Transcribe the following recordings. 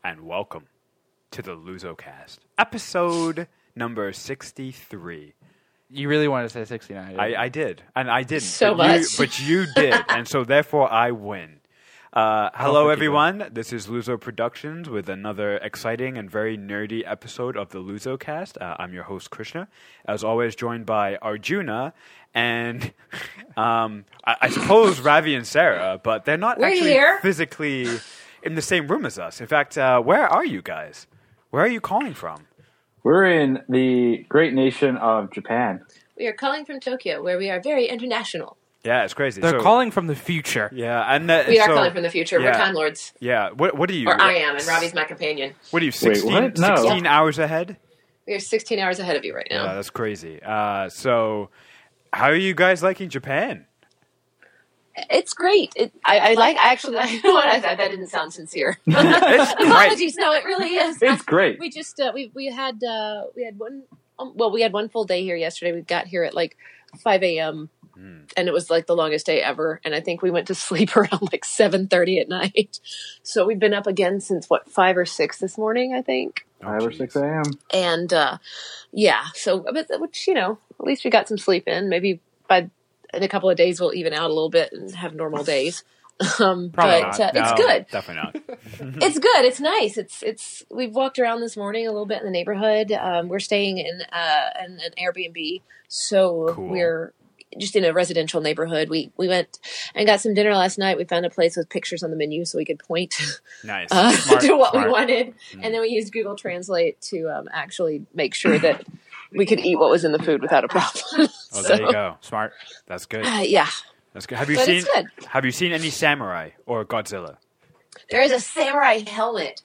and welcome to the LuzoCast, episode number 63. You really wanted to say 69. I did, and I didn't. So much. But you did, and so therefore I win. Hello, everyone. This is Luzo Productions with another exciting and very nerdy episode of the LuzoCast. I'm your host, Krishna. As always, joined by Arjuna and I suppose Ravi and Sarah, but they're not actually physically in the same room as us. In fact, where are you guys? Where are you calling from? We're in the great nation of Japan. We are calling from Tokyo, where we are very international. Yeah, it's crazy. They're calling from the future. Yeah, and we are calling from the future. Yeah. We're Time Lords. Yeah. What are you? Or I am, and Robbie's my companion. What are you, 16 hours ahead? We are 16 hours ahead of you right now. Yeah, that's crazy. So, how are you guys liking Japan? It's great. I that didn't sound sincere. It's great. Apologies. No, it really is. It's great. We just we had one full day here yesterday. We got here at like 5 a.m. And it was like the longest day ever. And I think we went to sleep around like 7:30 at night. So we've been up again since 5 or 6 this morning, I think. 5 or 6 a.m. And so which at least we got some sleep in. Maybe in a couple of days we'll even out a little bit and have normal days. It's good. Definitely not. It's good. It's nice. We've walked around this morning a little bit in the neighborhood. We're staying in an Airbnb, so cool. We're just in a residential neighborhood. We went and got some dinner last night. We found a place with pictures on the menu so we could point nice. to what we wanted. And then we used Google Translate to actually make sure that we could eat what was in the food without a problem. Oh, there you go. Smart. That's good. Yeah. That's good. Have you seen any samurai or Godzilla? There is a samurai helmet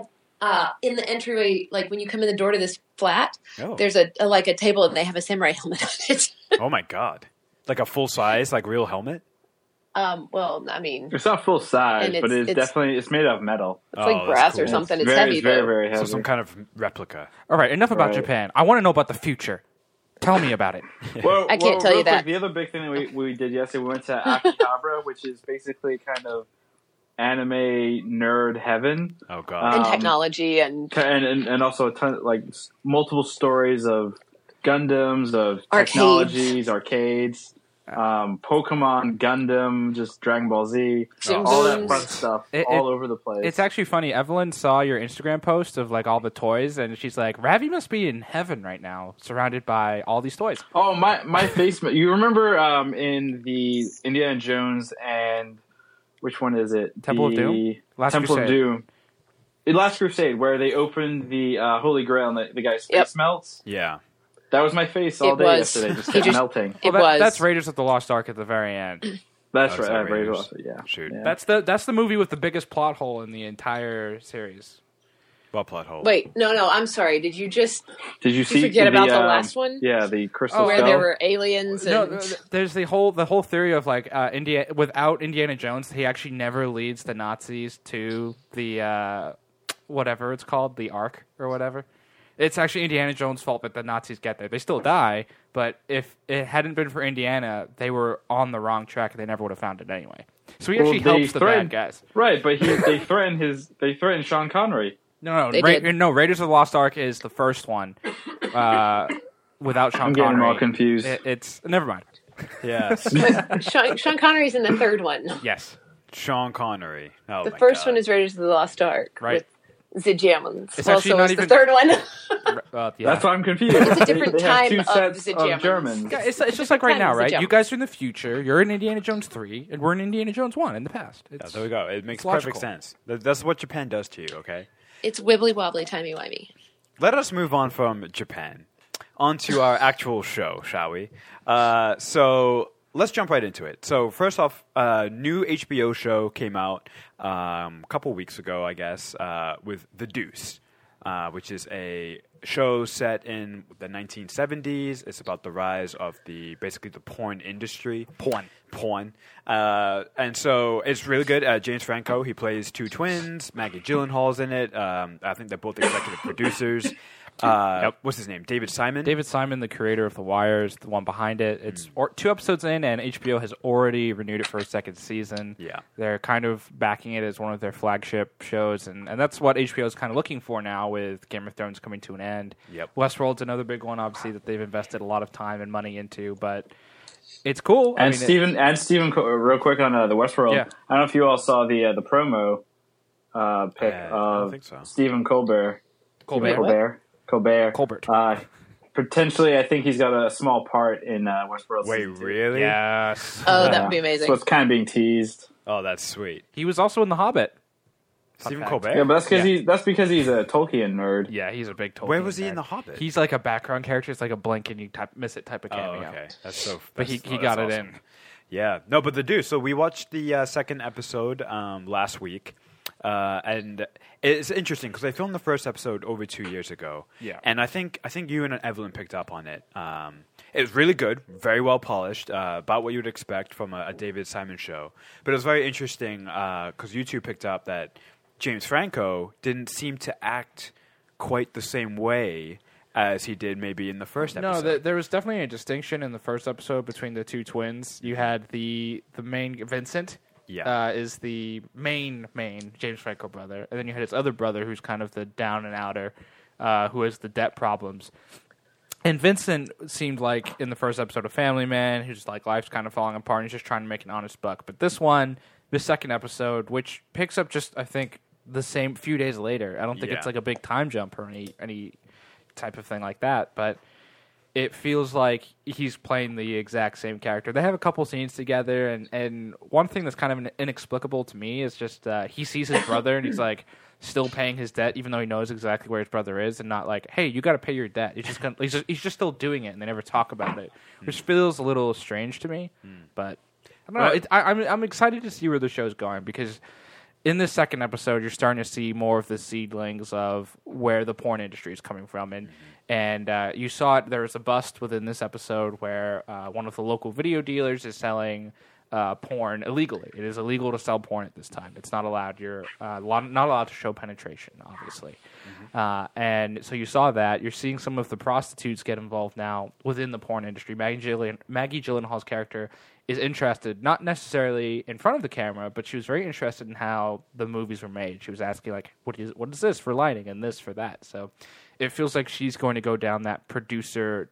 in the entryway, like when you come in the door to this flat. Oh. There's a table and they have a samurai helmet on it. Oh my god. Like a full size, like real helmet? Well, I mean, it's not full size, but it's definitely made out of metal. It's like brass or something. It's heavy, very, though. very heavy. So some kind of replica. All right, enough about Japan. I want to know about the future. Tell me about it. Well, I can't tell you that. The other big thing that we did yesterday, we went to Akihabara, which is basically kind of anime nerd heaven. Oh god. And technology and also a ton like multiple stories of Gundams, of technologies, arcades, Pokemon, Gundam, just Dragon Ball Z, all that fun stuff all over the place. It's actually funny. Evelyn saw your Instagram post of like all the toys, and she's like, "Ravi must be in heaven right now, surrounded by all these toys." Oh, my face! You remember in the Indiana Jones and which one is it? Temple of Doom. Temple of Doom. Last Crusade, where they opened the Holy Grail and the guy's face melts. Yeah. That was my face all day yesterday, just melting. That's Raiders of the Lost Ark at the very end. That's right, Raiders. Yeah. Shoot. Yeah. That's the movie with the biggest plot hole in the entire series. What plot hole? Wait, no, I'm sorry. Did you forget about the last one? Yeah, the Crystal where Skull? there were aliens. No, there's the whole theory of like without Indiana Jones, he actually never leads the Nazis to the whatever it's called, the Ark or whatever. It's actually Indiana Jones' fault that the Nazis get there. They still die, but if it hadn't been for Indiana, they were on the wrong track and they never would have found it anyway. So he actually helps the bad guys. Right, but they threatened Sean Connery. No, Raiders of the Lost Ark is the first one without Sean Connery. I'm getting all confused. It's never mind. Yes. Sean Connery's in the third one. Yes. Sean Connery. Oh, the first one is Raiders of the Lost Ark. Right. The Germans. It's actually not even the third one. Yeah. That's why I'm confused. It's a different time two of sets the of Germans. Yeah, it's just like right now, right? You guys are in the future. You're in Indiana Jones 3, and we're in Indiana Jones 1 in the past. There we go. It makes perfect sense. That's what Japan does to you, okay? It's wibbly wobbly, timey wimey. Let us move on from Japan onto our actual show, shall we? So let's jump right into it. So first off, a new HBO show came out a couple weeks ago, I guess, with The Deuce, which is a show set in the 1970s. It's about the rise of basically the porn industry. Porn. And so it's really good. James Franco, he plays two twins. Maggie Gyllenhaal's in it. I think they're both executive producers. What's his name? David Simon? David Simon, the creator of The Wire, is the one behind it. It's 2 episodes in, and HBO has already renewed it for a second season. Yeah. They're kind of backing it as one of their flagship shows, and that's what HBO is kind of looking for now with Game of Thrones coming to an end. Yep. Westworld's another big one, obviously, that they've invested a lot of time and money into, but it's cool. And Stephen, real quick on the Westworld. Yeah. I don't know if you all saw the promo pic I don't of think so. Stephen Colbert. Colbert. Potentially, I think he's got a small part in Westworld. Wait, season 2. really? Yes. Oh, that would be amazing. So it's kind of being teased. Oh, that's sweet. He was also in The Hobbit. Stephen fact. Colbert? Yeah, but that's because he's a Tolkien nerd. Yeah, he's a big Tolkien Where was he nerd. in The Hobbit? He's like a background character. It's like a blink and you miss it type of Oh, cameo. okay. That's so. But he got it in. Yeah. No, but the dude. So we watched the second episode last week, and it's interesting because I filmed the first episode over 2 years ago. Yeah. And I think you and Evelyn picked up on it. It was really good, very well polished, about what you would expect from a David Simon show. But it was very interesting because you two picked up that James Franco didn't seem to act quite the same way as he did maybe in the first episode. No, there was definitely a distinction in the first episode between the two twins. You had the main Vincent, is the main James Franco brother, and then you had his other brother who's kind of the down and outer, who has the debt problems. And Vincent seemed like in the first episode a family man who's like life's kind of falling apart and he's just trying to make an honest buck. But this second episode, which picks up just I think the same few days later. I don't think it's like a big time jump or any type of thing like that, but it feels like he's playing the exact same character. They have a couple scenes together, and one thing that's kind of inexplicable to me is just he sees his brother and he's like still paying his debt, even though he knows exactly where his brother is, and not like, hey, you got to pay your debt. He's just still doing it, and they never talk about it, which feels a little strange to me. But I don't know. I'm excited to see where the show's going because in this second episode, you're starting to see more of the seedlings of where the porn industry is coming from, and you saw it. There was a bust within this episode where one of the local video dealers is selling porn illegally. It is illegal to sell porn at this time. It's not allowed. You're not allowed to show penetration, obviously. And so you saw that. You're seeing some of the prostitutes get involved now within the porn industry. Maggie Gyllenhaal's character is interested, not necessarily in front of the camera, but she was very interested in how the movies were made. She was asking, like, what is this for lighting and this for that? So it feels like she's going to go down that director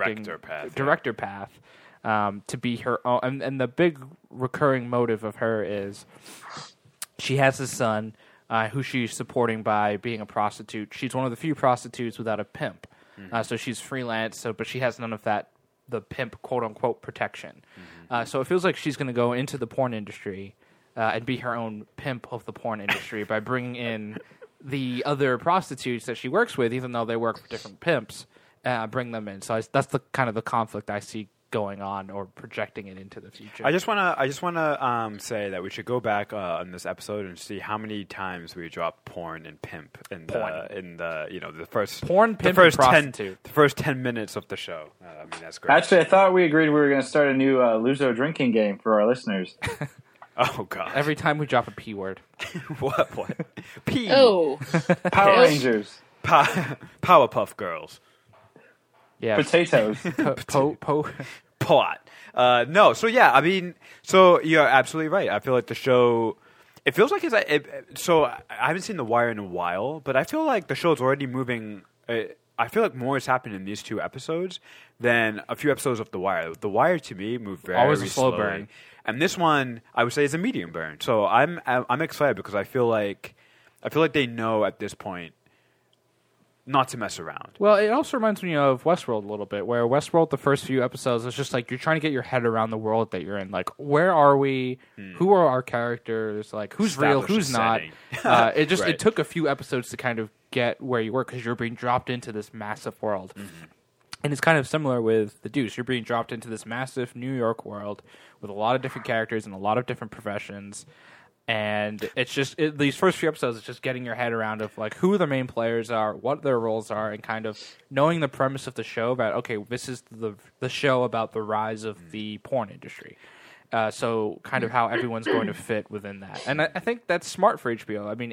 path to be her own. And the big recurring motive of her is she has a son who she's supporting by being a prostitute. She's one of the few prostitutes without a pimp. So she's freelance, but she has none of that, the pimp, quote-unquote, protection. So it feels like she's going to go into the porn industry and be her own pimp of the porn industry by bringing in the other prostitutes that she works with, even though they work for different pimps, bring them in. So that's the kind of the conflict I see going on or projecting it into the future. I just want to say that we should go back on this episode and see how many times we dropped porn and pimp in the first porn, pimp, the first and prostitute. The first 10 minutes of the show. I mean, that's great. Actually, I thought we agreed we were going to start a new Luzo drinking game for our listeners. Oh god! Every time we drop a P word. What? P. Oh, Power Rangers. Powerpuff Girls. Yeah. Potatoes. Pot. No, so yeah, I mean, so you're absolutely right. I feel like the show, it feels like so I haven't seen The Wire in a while, but I feel like the show's already moving. I feel like more has happened in these 2 episodes than a few episodes of The Wire. The Wire to me moved very always a slow slowly. burn, and this one I would say is a medium burn. So I'm excited because I feel like they know at this point not to mess around. Well, it also reminds me of Westworld a little bit, where Westworld, the first few episodes, is just like you're trying to get your head around the world that you're in. Like, where are we? Who are our characters? Like, who's real? Who's not? It took a few episodes to kind of get where you were because you're being dropped into this massive world. And it's kind of similar with The Deuce. You're being dropped into this massive New York world with a lot of different characters and a lot of different professions. And it's just these first few episodes, it's just getting your head around of like who the main players are, what their roles are, and kind of knowing the premise of the show about, okay, this is the show about the rise of the porn industry. So kind of how everyone's going to fit within that. And I think that's smart for HBO. I mean,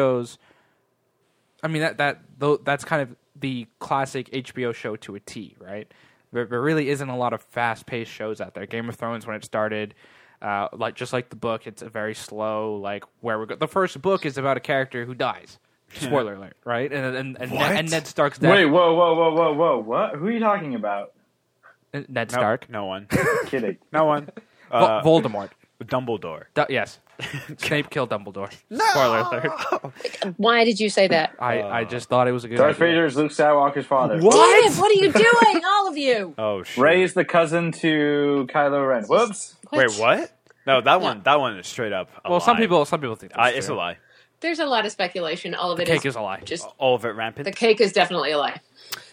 that's kind of the classic HBO show to a T, right? There really isn't a lot of fast-paced shows out there. Game of Thrones, when it started, just like the book, it's a very slow, like, where we're the first book is about a character who dies. Spoiler alert, right? And Ned Stark's death. Wait, whoa, what? Who are you talking about? Ned Stark. No one. Kidding. No one. Voldemort. Dumbledore. Yes. Snape killed Dumbledore. No! Spoiler alert. Why did you say that? I just thought it was a good Darth idea. Vader is Luke Skywalker's father. Damn it, what are you doing, all of you? Oh, shit. Rey is the cousin to Kylo Ren. Whoops. Wait, what? No, that one is straight up a lie. Some people think that's it's a true. lie. There's a lot of speculation. All of The it cake is a lie. Just All of it rampant. the cake is definitely a lie.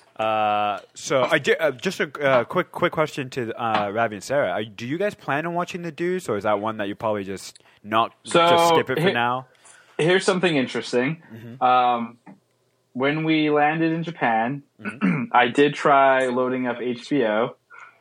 So I did, just a quick question to Ravi and Sarah. Do you guys plan on watching The Deuce, or is that one that you probably just skip it for now? Here's something interesting. Mm-hmm. When we landed in Japan, I did try loading up HBO,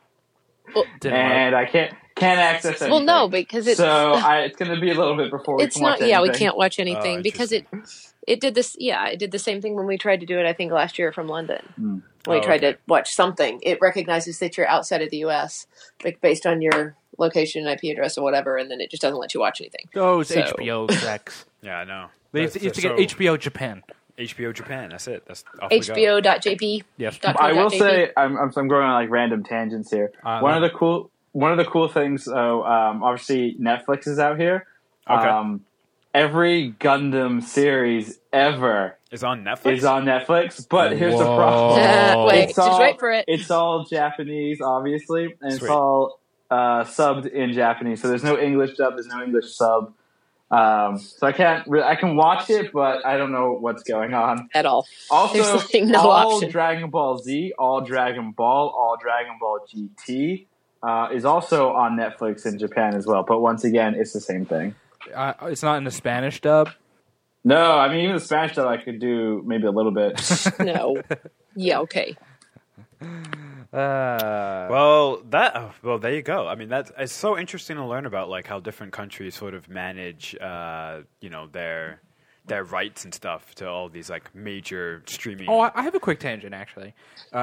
and I can't access anything. Well, no, because it's it's going to be a little bit before we can watch anything. Yeah, we can't watch anything because interesting. it did this. Yeah, it did the same thing when we tried to do it. I think last year from London. When we Oh, tried okay. to watch something, it recognizes that you're outside of the U.S. like based on your location, IP address, or whatever, and then it just doesn't let you watch anything. Those So- HBO execs. Yeah, I know. They used to get HBO Japan. HBO Japan. That's it. That's off we go. HBO.jp. Yes. I will say I'm going on like random tangents here. One of the cool things, obviously Netflix is out here. Okay. Every Gundam series ever It's on Netflix. but here's the problem. Wait, just wait for it. It's all Japanese, obviously, and Sweet. it's all subbed in Japanese. So there's no English dub, there's no English sub. So I can watch it, but I don't know what's going on. At all. Also, There's like no all option. Dragon Ball Z, all Dragon Ball GT is also on Netflix in Japan as well. But once again, it's the same thing. It's not in the Spanish dub. No, I mean, even the Spanish dub I could do maybe a little bit. No. Yeah, okay. Well, there you go. I mean, it's so interesting to learn about like how different countries sort of manage, their rights and stuff to all these like major streaming. Oh, I have a quick tangent actually.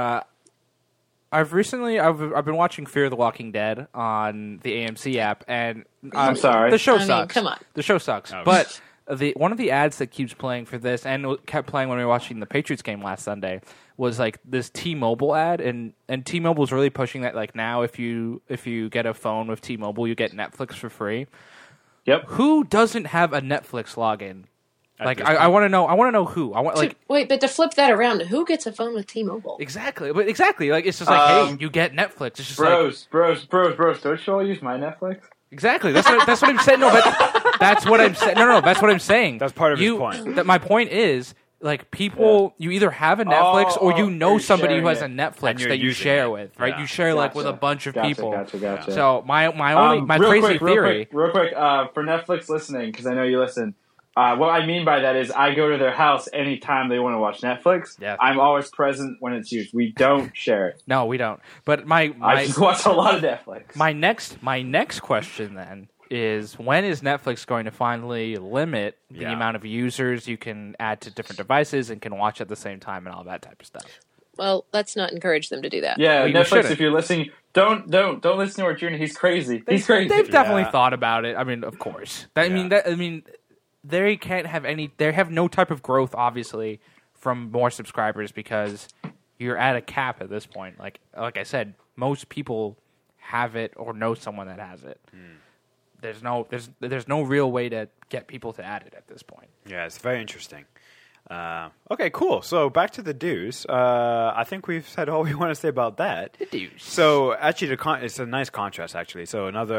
I've been watching Fear the Walking Dead on the AMC app, and I'm sorry. the show I mean, sucks. come on. The show sucks. Oh. But one of the ads that keeps playing for this, and kept playing when we were watching the Patriots game last Sunday, was like this T-Mobile ad, and T-Mobile's really pushing that. Like now, if you get a phone with T-Mobile, you get Netflix for free. Yep. Who doesn't have a Netflix login? Like this I want to know. I want to know who. I want like. Wait, but to flip that around, who gets a phone with T-Mobile? Exactly, like it's just like, hey, you get Netflix. It's just like, Bros, don't you all use my Netflix? exactly. That's what I'm saying. No, but that's what I'm saying. No, that's what I'm saying. That's part of his point. My point is, like, people, you either have a Netflix or you know you're somebody who sharing has a it. Netflix And you're that you using share it. with, right? Yeah. You share like with a bunch of people. Gotcha. So my Real crazy quick, theory. Real quick, for Netflix listening, because I know you listen. What I mean by that is I go to their house anytime they want to watch Netflix. Yeah. I'm always present when it's used. We don't share it. No, we don't. But I just watch a lot of Netflix. my next question then is, when is Netflix going to finally limit the amount of users you can add to different devices and can watch at the same time and all that type of stuff? Well, let's not encourage them to do that. Yeah, We Netflix, shouldn't. if you're listening, don't listen to Arjuna. He's crazy. He's crazy. They've definitely Yeah. thought about it. I mean, of course. I Yeah. mean, they can't have any. They have no type of growth, obviously, from more subscribers because you're at a cap at this point. Like I said, most people have it or know someone that has it. There's no real way to get people to add it at this point. Yeah, it's very interesting. Okay, cool. So back to The Deuce. I think we've said all we want to say about that. The Deuce. So actually, it's a nice contrast, actually. So another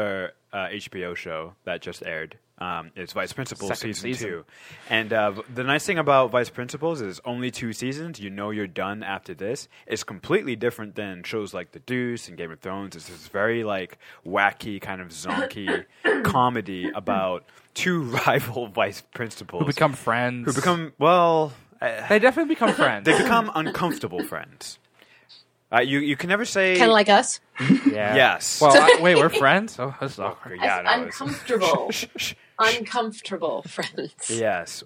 HBO show that just aired. It's Vice Principals Second season 2. And the nice thing about Vice Principals is only 2 seasons. You know you're done after this. It's completely different than shows like The Deuce and Game of Thrones. It's this very like wacky kind of zonky comedy about 2 rival vice principals Who become friends. Who become, well... They definitely become friends. They become uncomfortable friends. You can never say... Kind of like us. Yeah. Yes. Well, wait, we're friends? Oh, that's awkward. Yeah, no, it's- Uncomfortable. Uncomfortable friends. Yes.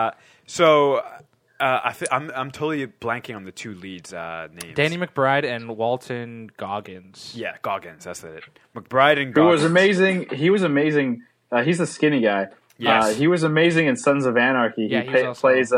I'm totally blanking on the 2 leads' names. Danny McBride and Walton Goggins. Yeah, Goggins. That's it. McBride and Who Goggins. was amazing. He was amazing. He's the skinny guy. Yes. He was amazing in Sons of Anarchy. Yeah, he he was also- plays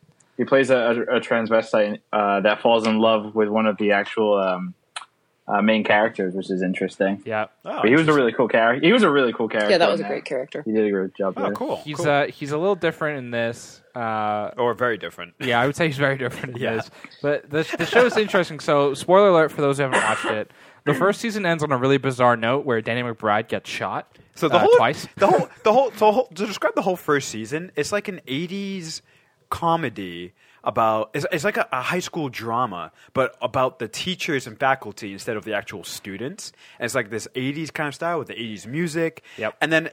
a transvestite that falls in love with one of the actual main characters, which is interesting. Yeah. Oh, But he was a really cool character. He was a really cool character. Yeah, that was a in great character. He did a great job Oh, there. cool. He's cool. he's a little different in this. Or very different. Yeah, I would say he's very different in Yeah. this. But the show is interesting. So, spoiler alert for those who haven't watched it. The first season ends on a really bizarre note where Danny McBride gets shot So the whole twice. the whole to describe the whole first season, it's like an 80s comedy about it's like a high school drama, but about the teachers and faculty instead of the actual students. And it's like this 80s kind of style with the 80s music. Yep. And then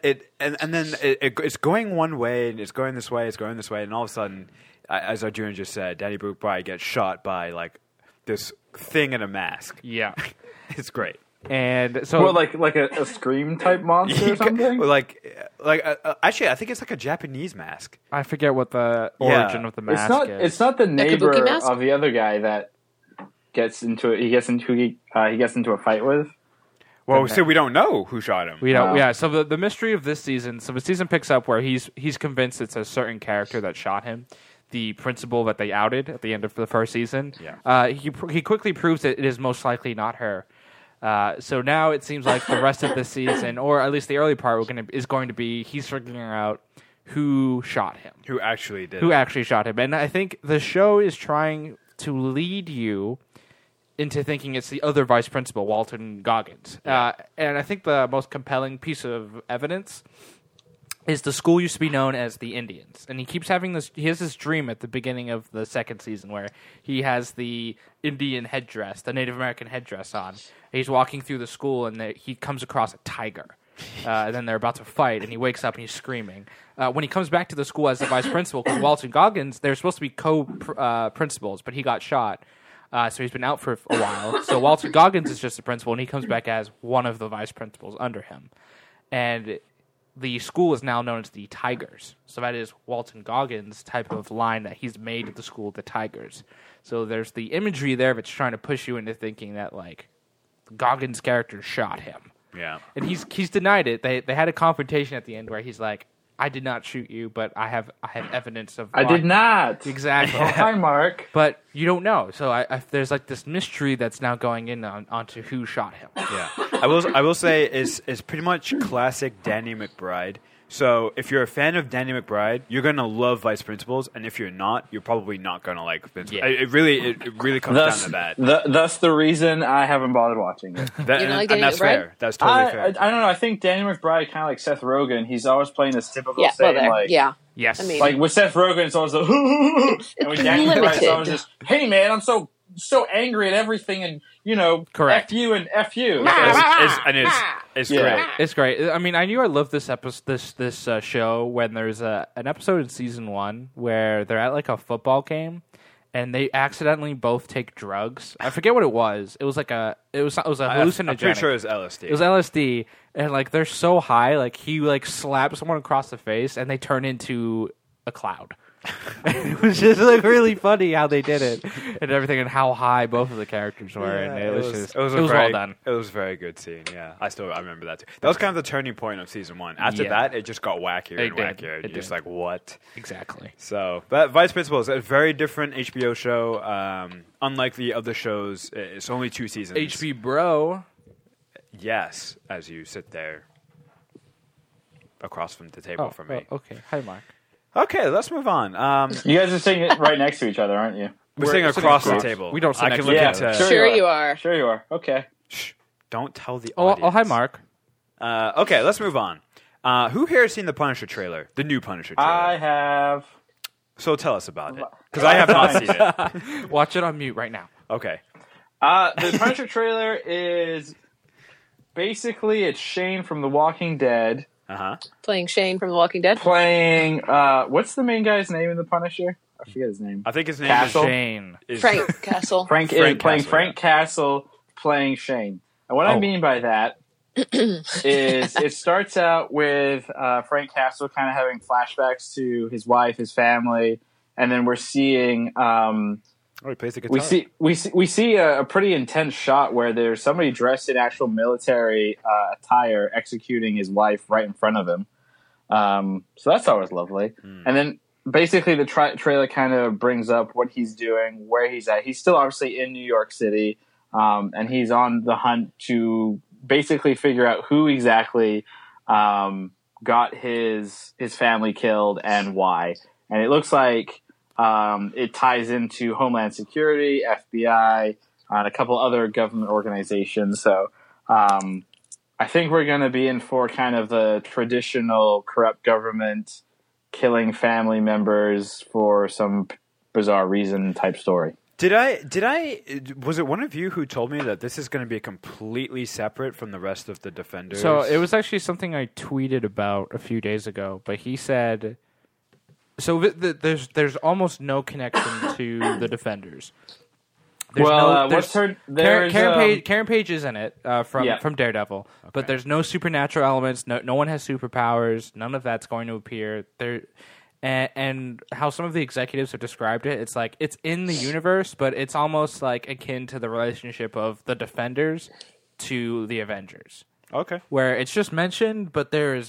it's going one way and it's going this way, and all of a sudden, as Arjuna just said, Danny McBride gets shot by like this thing in a mask. Yeah. It's great. And so... Well, like a Scream type monster or something. Actually, I think it's like a Japanese mask. I forget what the origin of the mask is. It's not the neighbor kabuki mask? of the other guy that gets into it. He gets into a fight with. Well, so we don't know who shot him. We don't. Wow. Yeah. So the mystery of this season. So the season picks up where he's convinced it's a certain character that shot him, the principal that they outed at the end of the first season. Yeah. He quickly proves that it is most likely not her. So now it seems like the rest of the season, or at least the early part, is going to be he's figuring out who shot him, Who actually did? who it. actually shot him, and I think the show is trying to lead you into thinking it's the other vice principal, Walton Goggins. And I think the most compelling piece of evidence is the school used to be known as the Indians. And he keeps having this, he has this dream at the beginning of the second season where he has the Indian headdress, the Native American headdress on. He's walking through the school and he comes across a tiger. And then they're about to fight, and he wakes up and he's screaming. When he comes back to the school as the vice principal, because Walton Goggins, they're supposed to be co-principals, but he got shot. So he's been out for a while. So Walton Goggins is just the principal, and he comes back as one of the vice principals under him. And the school is now known as the Tigers. So that is Walton Goggins' type of line that he's made at the school, the Tigers. So there's the imagery there that's trying to push you into thinking that, like, Goggins' character shot him. Yeah. And he's denied it. They had a confrontation at the end where he's like, I did not shoot you, but I have evidence of... I did not. Exactly. Oh, hi, Mark. But you don't know. So there's like this mystery that's now going in onto who shot him. Yeah. I will say it's pretty much classic Danny McBride. So if you're a fan of Danny McBride, you're gonna love Vice Principals, and if you're not, you're probably not gonna like Vince. Yeah. It really comes down to that. Thus the reason I haven't bothered watching it. That- You know, like and Danny that's McBride? fair. That's totally fair. I don't know. I think Danny McBride kind of like Seth Rogen. He's always playing this typical Yeah, well, same there. like Yeah. Yes. I mean- like with Seth Rogen. It's always like and with Danny McBride, it's limited. always just hey man, I'm so angry at everything, and Correct. F you and F you. It's Yeah. great. It's great. I mean, I knew I loved this show when there's an episode in season 1 where they're at like a football game and they accidentally both take drugs. I forget what it was. It was like a hallucinogenic. I'm pretty sure it was LSD. It was LSD, and like they're so high, like he like slaps someone across the face, and they turn into a cloud. It was just like really funny how they did it and everything, and how high both of the characters were, and it was well done. It was a very good scene. Yeah, I remember that too. That was kind of the turning point of season 1. After Yeah. that, it just got wackier It and did. wackier. It You're just did. like, what? Exactly. So, but Vice Principals, a very different HBO show. Unlike the other shows, it's only 2 seasons. HB Bro. Yes, as you sit there across from the table from me. Okay. Hi, Mark. Okay, let's move on. You guys are sitting right next to each other, aren't you? We're sitting sitting across the across. table. We don't sit I next can to look each into. other. Sure you are. Sure you are. Okay. Shh, don't tell the Oh, audience. hi, Mark. Okay, let's move on. Who here has seen the Punisher trailer? The new Punisher trailer? I have. So tell us about it. Because I have not seen it. Watch it on mute right now. Okay. The Punisher trailer is basically it's Shane from The Walking Dead Playing Shane from The Walking Dead. playing. What's the main guy's name in The Punisher? I forget his name. I think his name Castle? Shane. is Frank Castle. Frank Frank playing Castle, Frank Castle playing Shane. And what I mean by that is it starts out with Frank Castle kind of having flashbacks to his wife, his family, and then we're seeing he plays the guitar. we see a pretty intense shot where there's somebody dressed in actual military attire executing his wife right in front of him. So that's always lovely. And then basically the trailer kind of brings up what he's doing, where he's at. He's still obviously in New York City, and he's on the hunt to basically figure out who exactly got his family killed and why. And it looks like it ties into Homeland Security, FBI, and a couple other government organizations. So I think we're going to be in for kind of the traditional corrupt government killing family members for some bizarre reason type story. Was it one of you who told me that this is going to be completely separate from the rest of the Defenders? So it was actually something I tweeted about a few days ago, but he said, so there's almost no connection to the Defenders. Karen Page is in it from Daredevil, but there's no supernatural elements. No one has superpowers. None of that's going to appear there. And how some of the executives have described it, it's like it's in the universe, but it's almost like akin to the relationship of the Defenders to the Avengers. Okay, where it's just mentioned, but they have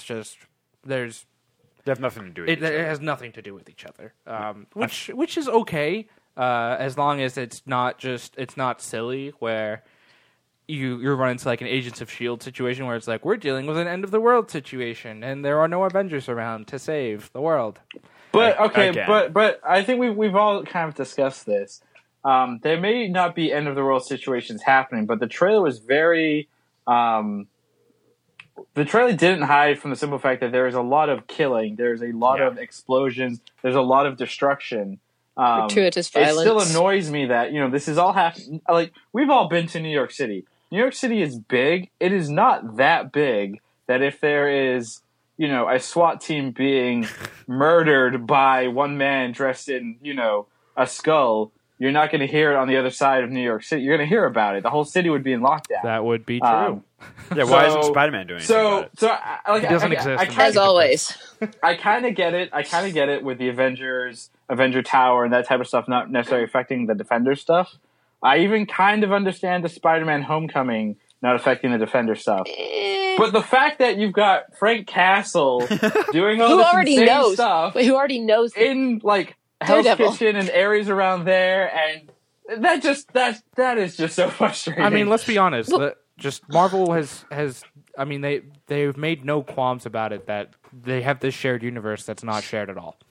nothing to do with each other. It has nothing to do with each other, which is okay. As long as it's not silly where you're running to like an Agents of S.H.I.E.L.D. situation where it's like we're dealing with an end of the world situation and there are no Avengers around to save the world. But but I think we've all kind of discussed this. There may not be end of the world situations happening, but the trailer was very. The trailer didn't hide from the simple fact that there is a lot of killing, there's a lot of explosions, there's a lot of destruction. Gratuitous violence. It still annoys me that this is all happening. Like we've all been to New York City. New York City is big. It is not that big that if there is a SWAT team being murdered by one man dressed in a skull, you're not going to hear it on the other side of New York City. You're going to hear about it. The whole city would be in lockdown. That would be true. Why isn't Spider-Man doing anything about it? It doesn't exist. As always. I kind of get it. With the Avengers, Avenger Tower, and that type of stuff not necessarily affecting the Defender stuff. I even kind of understand the Spider-Man Homecoming not affecting the Defender stuff. But the fact that you've got Frank Castle doing all this insane stuff... Who already knows... In, like, Hell's Kitchen and areas around there, and that is just so frustrating. I mean, let's be honest. Just Marvel has I mean, they've made no qualms about it that they have this shared universe that's not shared at all.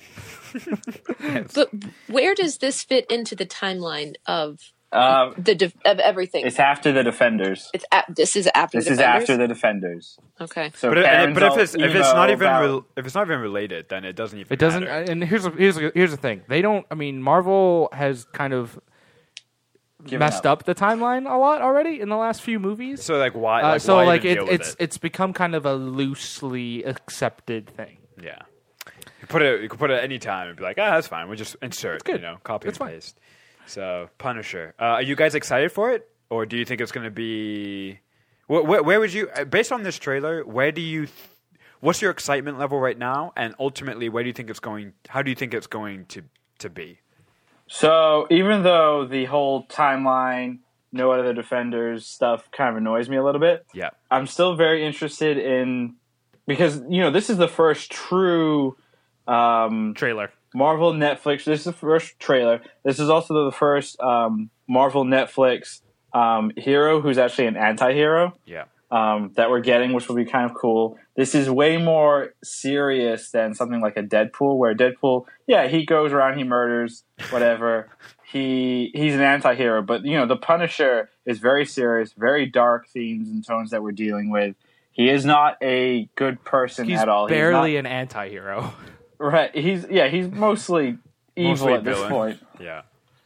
But where does this fit into the timeline of of everything? It's after the Defenders. This is after the Defenders. Okay. So but if it's not even related, then it doesn't even. It doesn't. matter. And here's the thing. They don't. I mean, Marvel has kind of messed up the timeline a lot already in the last few movies. So like why? It's become kind of a loosely accepted thing. Yeah. You could put it any time and be like, that's fine. We'll just insert, copy and paste. So Punisher. Are you guys excited for it, or do you think it's going to be? Where would you, based on this trailer, what's your excitement level right now, and ultimately, where do you think it's going? How do you think it's going to be? So even though the whole timeline, no other Defenders stuff kind of annoys me a little bit, yeah, I'm still very interested in because this is the first true. Trailer. Marvel Netflix. This is the first trailer. This is also the first Marvel Netflix hero who's actually an anti-hero. Yeah. That we're getting, which will be kind of cool. This is way more serious than something like a Deadpool, where Deadpool, he goes around, he murders, whatever. He's an anti-hero, but the Punisher is very serious, very dark themes and tones that we're dealing with. He is not a good person at all. He's barely an anti-hero. Right. He's mostly evil at this point. Yeah.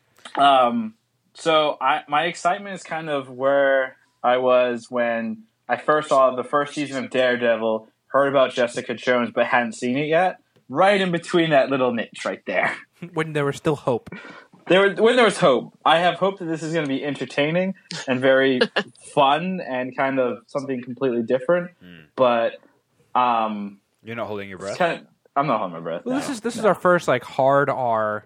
So my excitement is kind of where I was when I first saw the first season of Daredevil, heard about Jessica Jones, but hadn't seen it yet. Right in between that little niche right there. When there was still hope. When there was hope. I have hope that this is going to be entertaining and very fun and kind of something completely different. But you're not holding your breath? I'm not holding my breath. Well, this is our first like hard R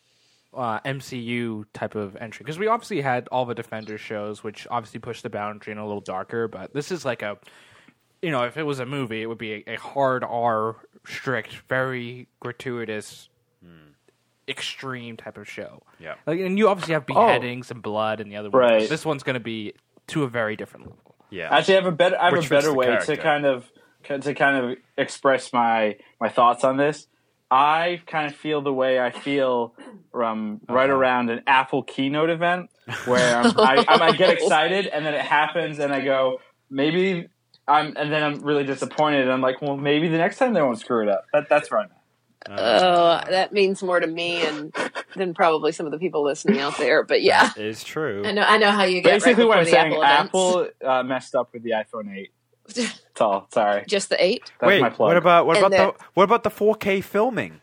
MCU type of entry, because we obviously had all the Defenders shows, which obviously pushed the boundary and a little darker, but this is like a, if it was a movie, it would be a hard R, strict, very gratuitous, extreme type of show. Yeah. Like, and you obviously have beheadings and blood and the other one. Right. This one's going to be to a very different level. Yeah. Actually, I have a better way to kind of express my thoughts on this. I kind of feel the way I feel right around an Apple keynote event where I get excited and then it happens and I go, maybe and then I'm really disappointed and I'm like, well, maybe the next time they won't screw it up. That's right. That means more to me than probably some of the people listening out there. But yeah, it is true. I know how you get. Basically, right what I'm saying, Apple messed up with the iPhone 8. That's all. Sorry. Just the 8. That's Wait, my plug. what about the 4K filming?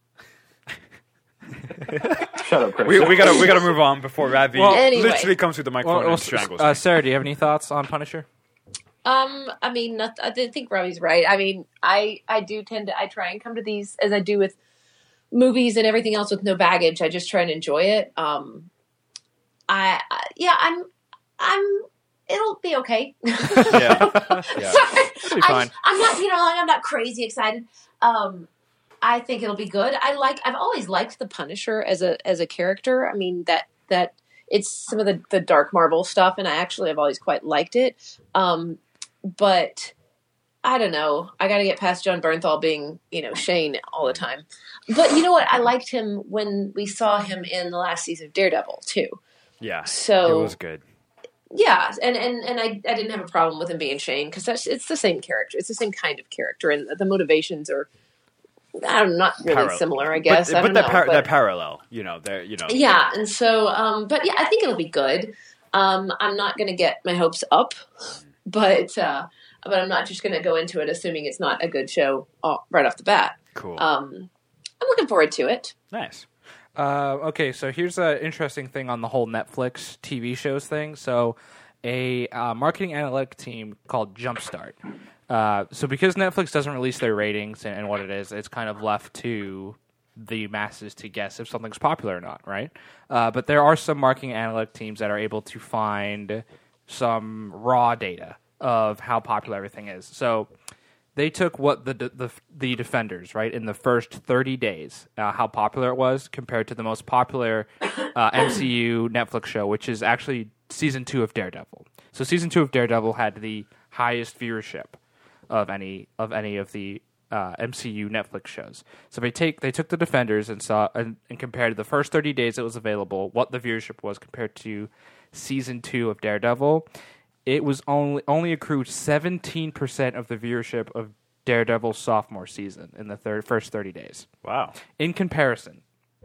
Shut up, Chris. We gotta move on before Ravi literally comes through the microphone and strangles. Sarah, do you have any thoughts on Punisher? I mean, I think Ravi's right. I mean, I do tend to, I try and come to these as I do with movies and everything else with no baggage. I just try and enjoy it. It'll be okay. Yeah. Sorry. It'll be fine. I'm not, I'm not crazy excited. I think it'll be good. I've always liked the Punisher as a character. I mean, that it's some of the Dark Marvel stuff, and I actually have always quite liked it. But I don't know. I got to get past John Bernthal being, Shane all the time. But you know what? I liked him when we saw him in the last season of Daredevil too. Yeah. So it was good. Yeah, and I didn't have a problem with him being Shane because it's the same character. It's the same kind of character, and the motivations are not really similar, I guess. But they're parallel. They're. Yeah, and so, but yeah, I think it'll be good. I'm not going to get my hopes up, but I'm not just going to go into it assuming it's not a good show right off the bat. Cool. I'm looking forward to it. Nice. Okay, so here's an interesting thing on the whole Netflix TV shows thing. So a marketing analytic team called Jumpstart. So because Netflix doesn't release their ratings and what it is, it's kind of left to the masses to guess if something's popular or not, right? But there are some marketing analytic teams that are able to find some raw data of how popular everything is. So they took what the Defenders, right, in the first 30 days, how popular it was compared to the most popular MCU Netflix show, which is actually season 2 of Daredevil. So season 2 of Daredevil had the highest viewership of any of the MCU Netflix shows. So they took the Defenders and compared the first 30 days it was available, what the viewership was compared to season 2 of Daredevil. It was only accrued 17% of the viewership of Daredevil's sophomore season in the first 30 days. Wow. In comparison,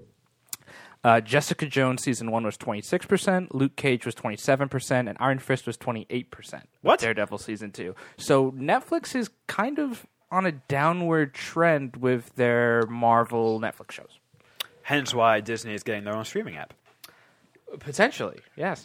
Jessica Jones season 1 was 26%, Luke Cage was 27%, and Iron Fist was 28%. What? Daredevil season 2. So Netflix is kind of on a downward trend with their Marvel Netflix shows. Hence why Disney is getting their own streaming app. Potentially, yes.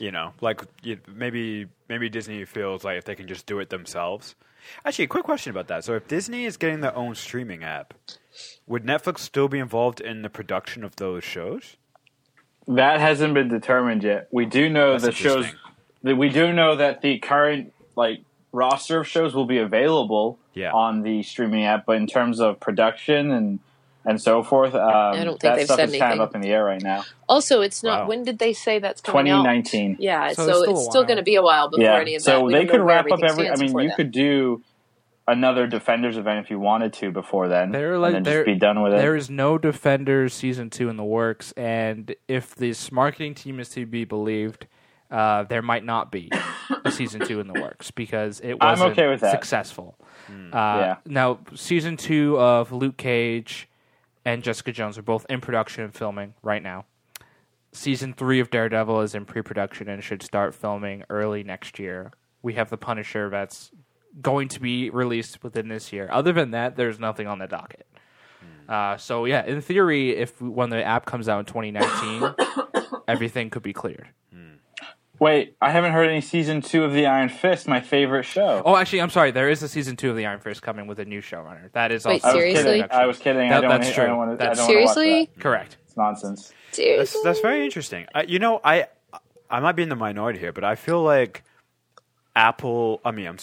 Maybe Disney feels like if they can just do it themselves. Actually, a quick question about that. So if Disney is getting their own streaming app, would Netflix still be involved in the production of those shows? That hasn't been determined yet. We do know the shows. We do know that the current roster of shows will be available on the streaming app, but in terms of production and so forth, I don't think that stuff is kind of up in the air right now. Also, it's not. Wow. When did they say that's coming 2019. Out? Yeah, so it's still going to be a while before any of that. So they could wrap up you could do another Defenders event if you wanted to before then, and then just be done with it. There is no Defenders season 2 in the works, and if this marketing team is to be believed, there might not be a season 2 in the works because it wasn't okay with that. successful. Now, season 2 of Luke Cage and Jessica Jones are both in production and filming right now. Season 3 of Daredevil is in pre-production and should start filming early next year. We have The Punisher that's going to be released within this year. Other than that, there's nothing on the docket. So yeah, in theory, when the app comes out in 2019, everything could be cleared. Wait, I haven't heard any season 2 of The Iron Fist, my favorite show. Oh, actually, I'm sorry. There is a season 2 of The Iron Fist coming with a new showrunner. That is Wait, also seriously? I was kidding. That's true. I don't want to Seriously? watch that. correct. It's nonsense. Seriously? That's very interesting. I might be in the minority here, but I feel like Apple.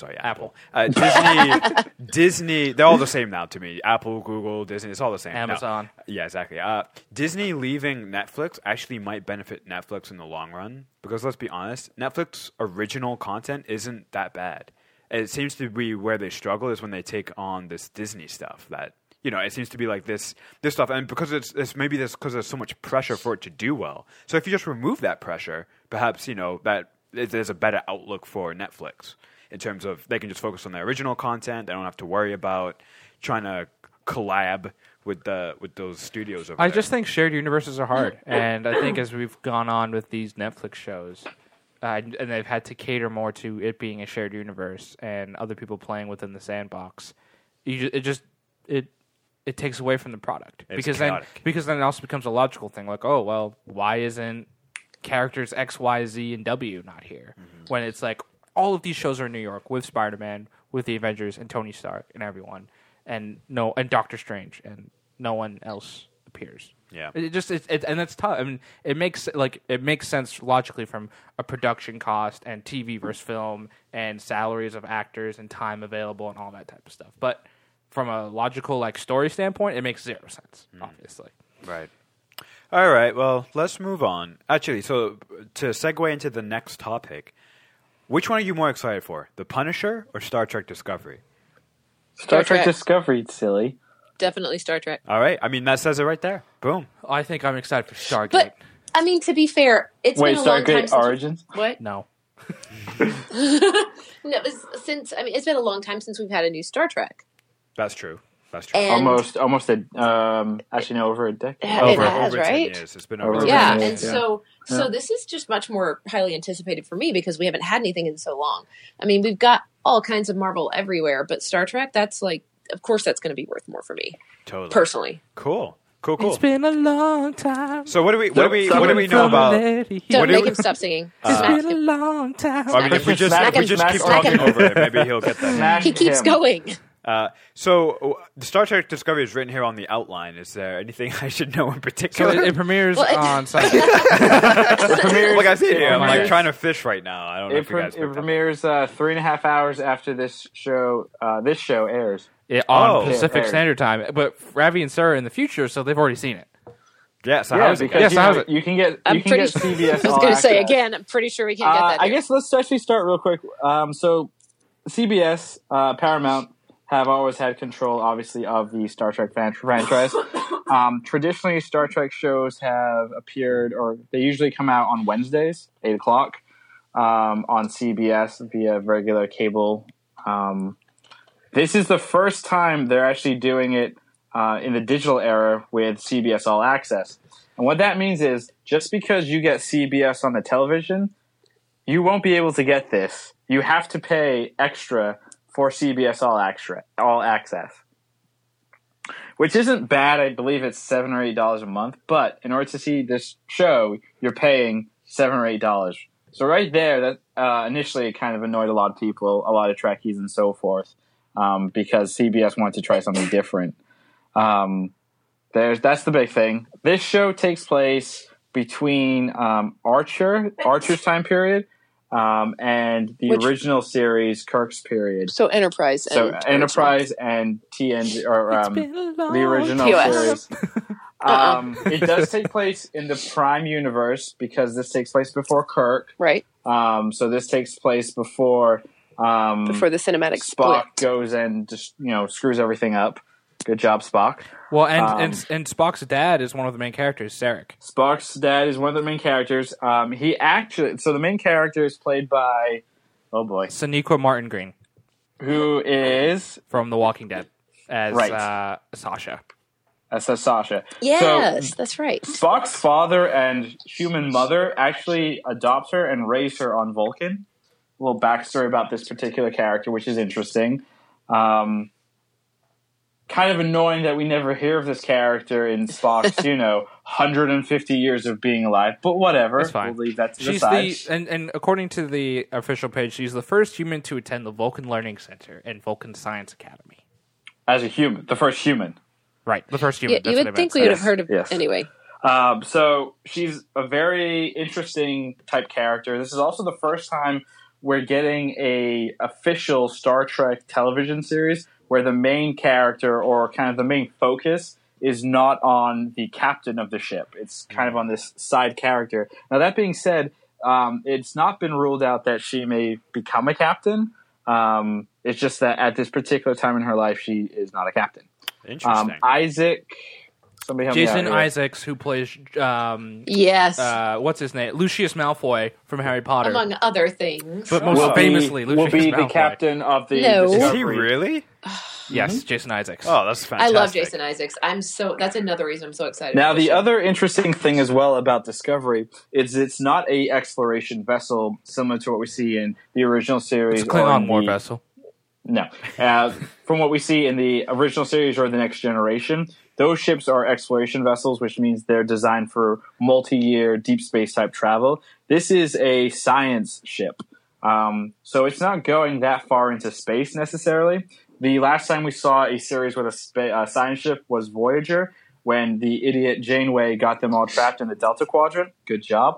Disney. They're all the same now to me. Apple, Google, Disney. It's all the same. Amazon. Yeah, exactly. Disney leaving Netflix actually might benefit Netflix in the long run because let's be honest, Netflix original content isn't that bad. It seems to be where they struggle is when they take on this Disney stuff that. It seems to be like this stuff, and because because there's so much pressure for it to do well. So if you just remove that pressure, perhaps that there's a better outlook for Netflix in terms of they can just focus on their original content. They don't have to worry about trying to collab with those studios over I there. just think shared universes are hard, and I think as we've gone on with these Netflix shows, and they've had to cater more to it being a shared universe and other people playing within the sandbox, it takes away from the product because then it also becomes a logical thing like, oh well, why isn't characters X, Y, Z, and W not here? When it's like all of these shows are in New York with Spider-Man, with the Avengers, and Tony Stark, and everyone, and Doctor Strange, and no one else appears. Yeah, and that's tough. I mean, it makes sense logically from a production cost and TV versus film and salaries of actors and time available and all that type of stuff, but from a logical story standpoint, it makes zero sense, obviously. Right. All right, well, let's move on. Actually, so to segue into the next topic, which one are you more excited for, The Punisher or Star Trek Discovery? Star Trek Discovery, silly. Definitely Star Trek. All right, I mean, that says it right there. Boom. I think I'm excited for Stargate. But, I mean, to be fair, it's been a long time since... Origins? What? No. No, it's been a long time since we've had a new Star Trek. That's true. And almost over a decade. Over 10 right? years. It's been over 10 Yeah, years. and so this is just much more highly anticipated for me because we haven't had anything in so long. I mean, we've got all kinds of Marvel everywhere, but Star Trek, that's of course that's going to be worth more for me. Totally. Personally. Cool. It's been a long time. So what do we know about? Don't make him stop singing. It's been a long time. I mean, if we just keep talking over it, maybe he'll get that. He keeps going. So the Star Trek Discovery is written here on the outline. Is there anything I should know in particular? So it premieres on Sunday. Like I said, I'm trying to fish right now. I don't know if you guys. It premieres 3.5 hours after this show airs. On Pacific Standard Time, but Ravi and Sarah in the future, so they've already seen it. Yeah, so how's it? You can get CBS. I was going to say again. I'm pretty sure we can't get that. I guess let's actually start real quick. So CBS, Paramount have always had control, obviously, of the Star Trek franchise. Traditionally, Star Trek shows have appeared, or they usually come out on Wednesdays, 8 o'clock, on CBS via regular cable. This is the first time they're actually doing it in the digital era with CBS All Access. And what that means is, just because you get CBS on the television, you won't be able to get this. You have to pay extra for CBS All Access, which isn't bad. I believe it's $7 or $8 a month. But in order to see this show, you're paying $7 or $8. So right there, that initially it kind of annoyed a lot of people, a lot of Trekkies and so forth, because CBS wanted to try something different. That's the big thing. This show takes place between Archer's time period. And the original series, Kirk's period. So Enterprise. Enterprise and TNG, or the original series. It does take place in the Prime universe because this takes place before Kirk. Right. So this takes place before the cinematic Spock split. goes and just screws everything up. Good job, Spock. Well, and Spock's dad is one of the main characters, Sarek. Spock's dad is one of the main characters. So the main character is played by, oh boy, Sonequa Martin Green, who is from The Walking Dead as Sasha. As Sasha. Yes, so, that's right. Spock's father and human mother actually adopt her and raise her on Vulcan. A little backstory about this particular character, which is interesting. Kind of annoying that we never hear of this character in Spock's, 150 years of being alive. But whatever. That's fine. We'll leave that to the side. And according to the official page, she's the first human to attend the Vulcan Learning Center and Vulcan Science Academy. As a human. The first human. Right. The first human. Yeah, you would think we would have heard of anyway. So she's a very interesting type character. This is also the first time we're getting a official Star Trek television series where the main character or kind of the main focus is not on the captain of the ship. It's kind of on this side character. Now, that being said, it's not been ruled out that she may become a captain. It's just that at this particular time in her life, she is not a captain. Interesting. Isaac... Somebody help Jason me out here. Isaacs, who plays yes, what's his name? Lucius Malfoy from Harry Potter, among other things. But most famously, Lucius will be Malfoy. the captain of the No. Discovery. Is he really? Yes, Jason Isaacs. Oh, that's I fantastic. love Jason Isaacs. That's another reason I'm so excited. Now, for this the show. other interesting thing as well about Discovery is it's not a exploration vessel similar to what we see in the original series. It's a Klingon war vessel. No. From what we see in the original series or the Next Generation, those ships are exploration vessels, which means they're designed for multi-year deep space type travel. This is a science ship. So it's not going that far into space necessarily. The last time we saw a series with a science ship was Voyager, when the idiot Janeway got them all trapped in the Delta Quadrant. Good job.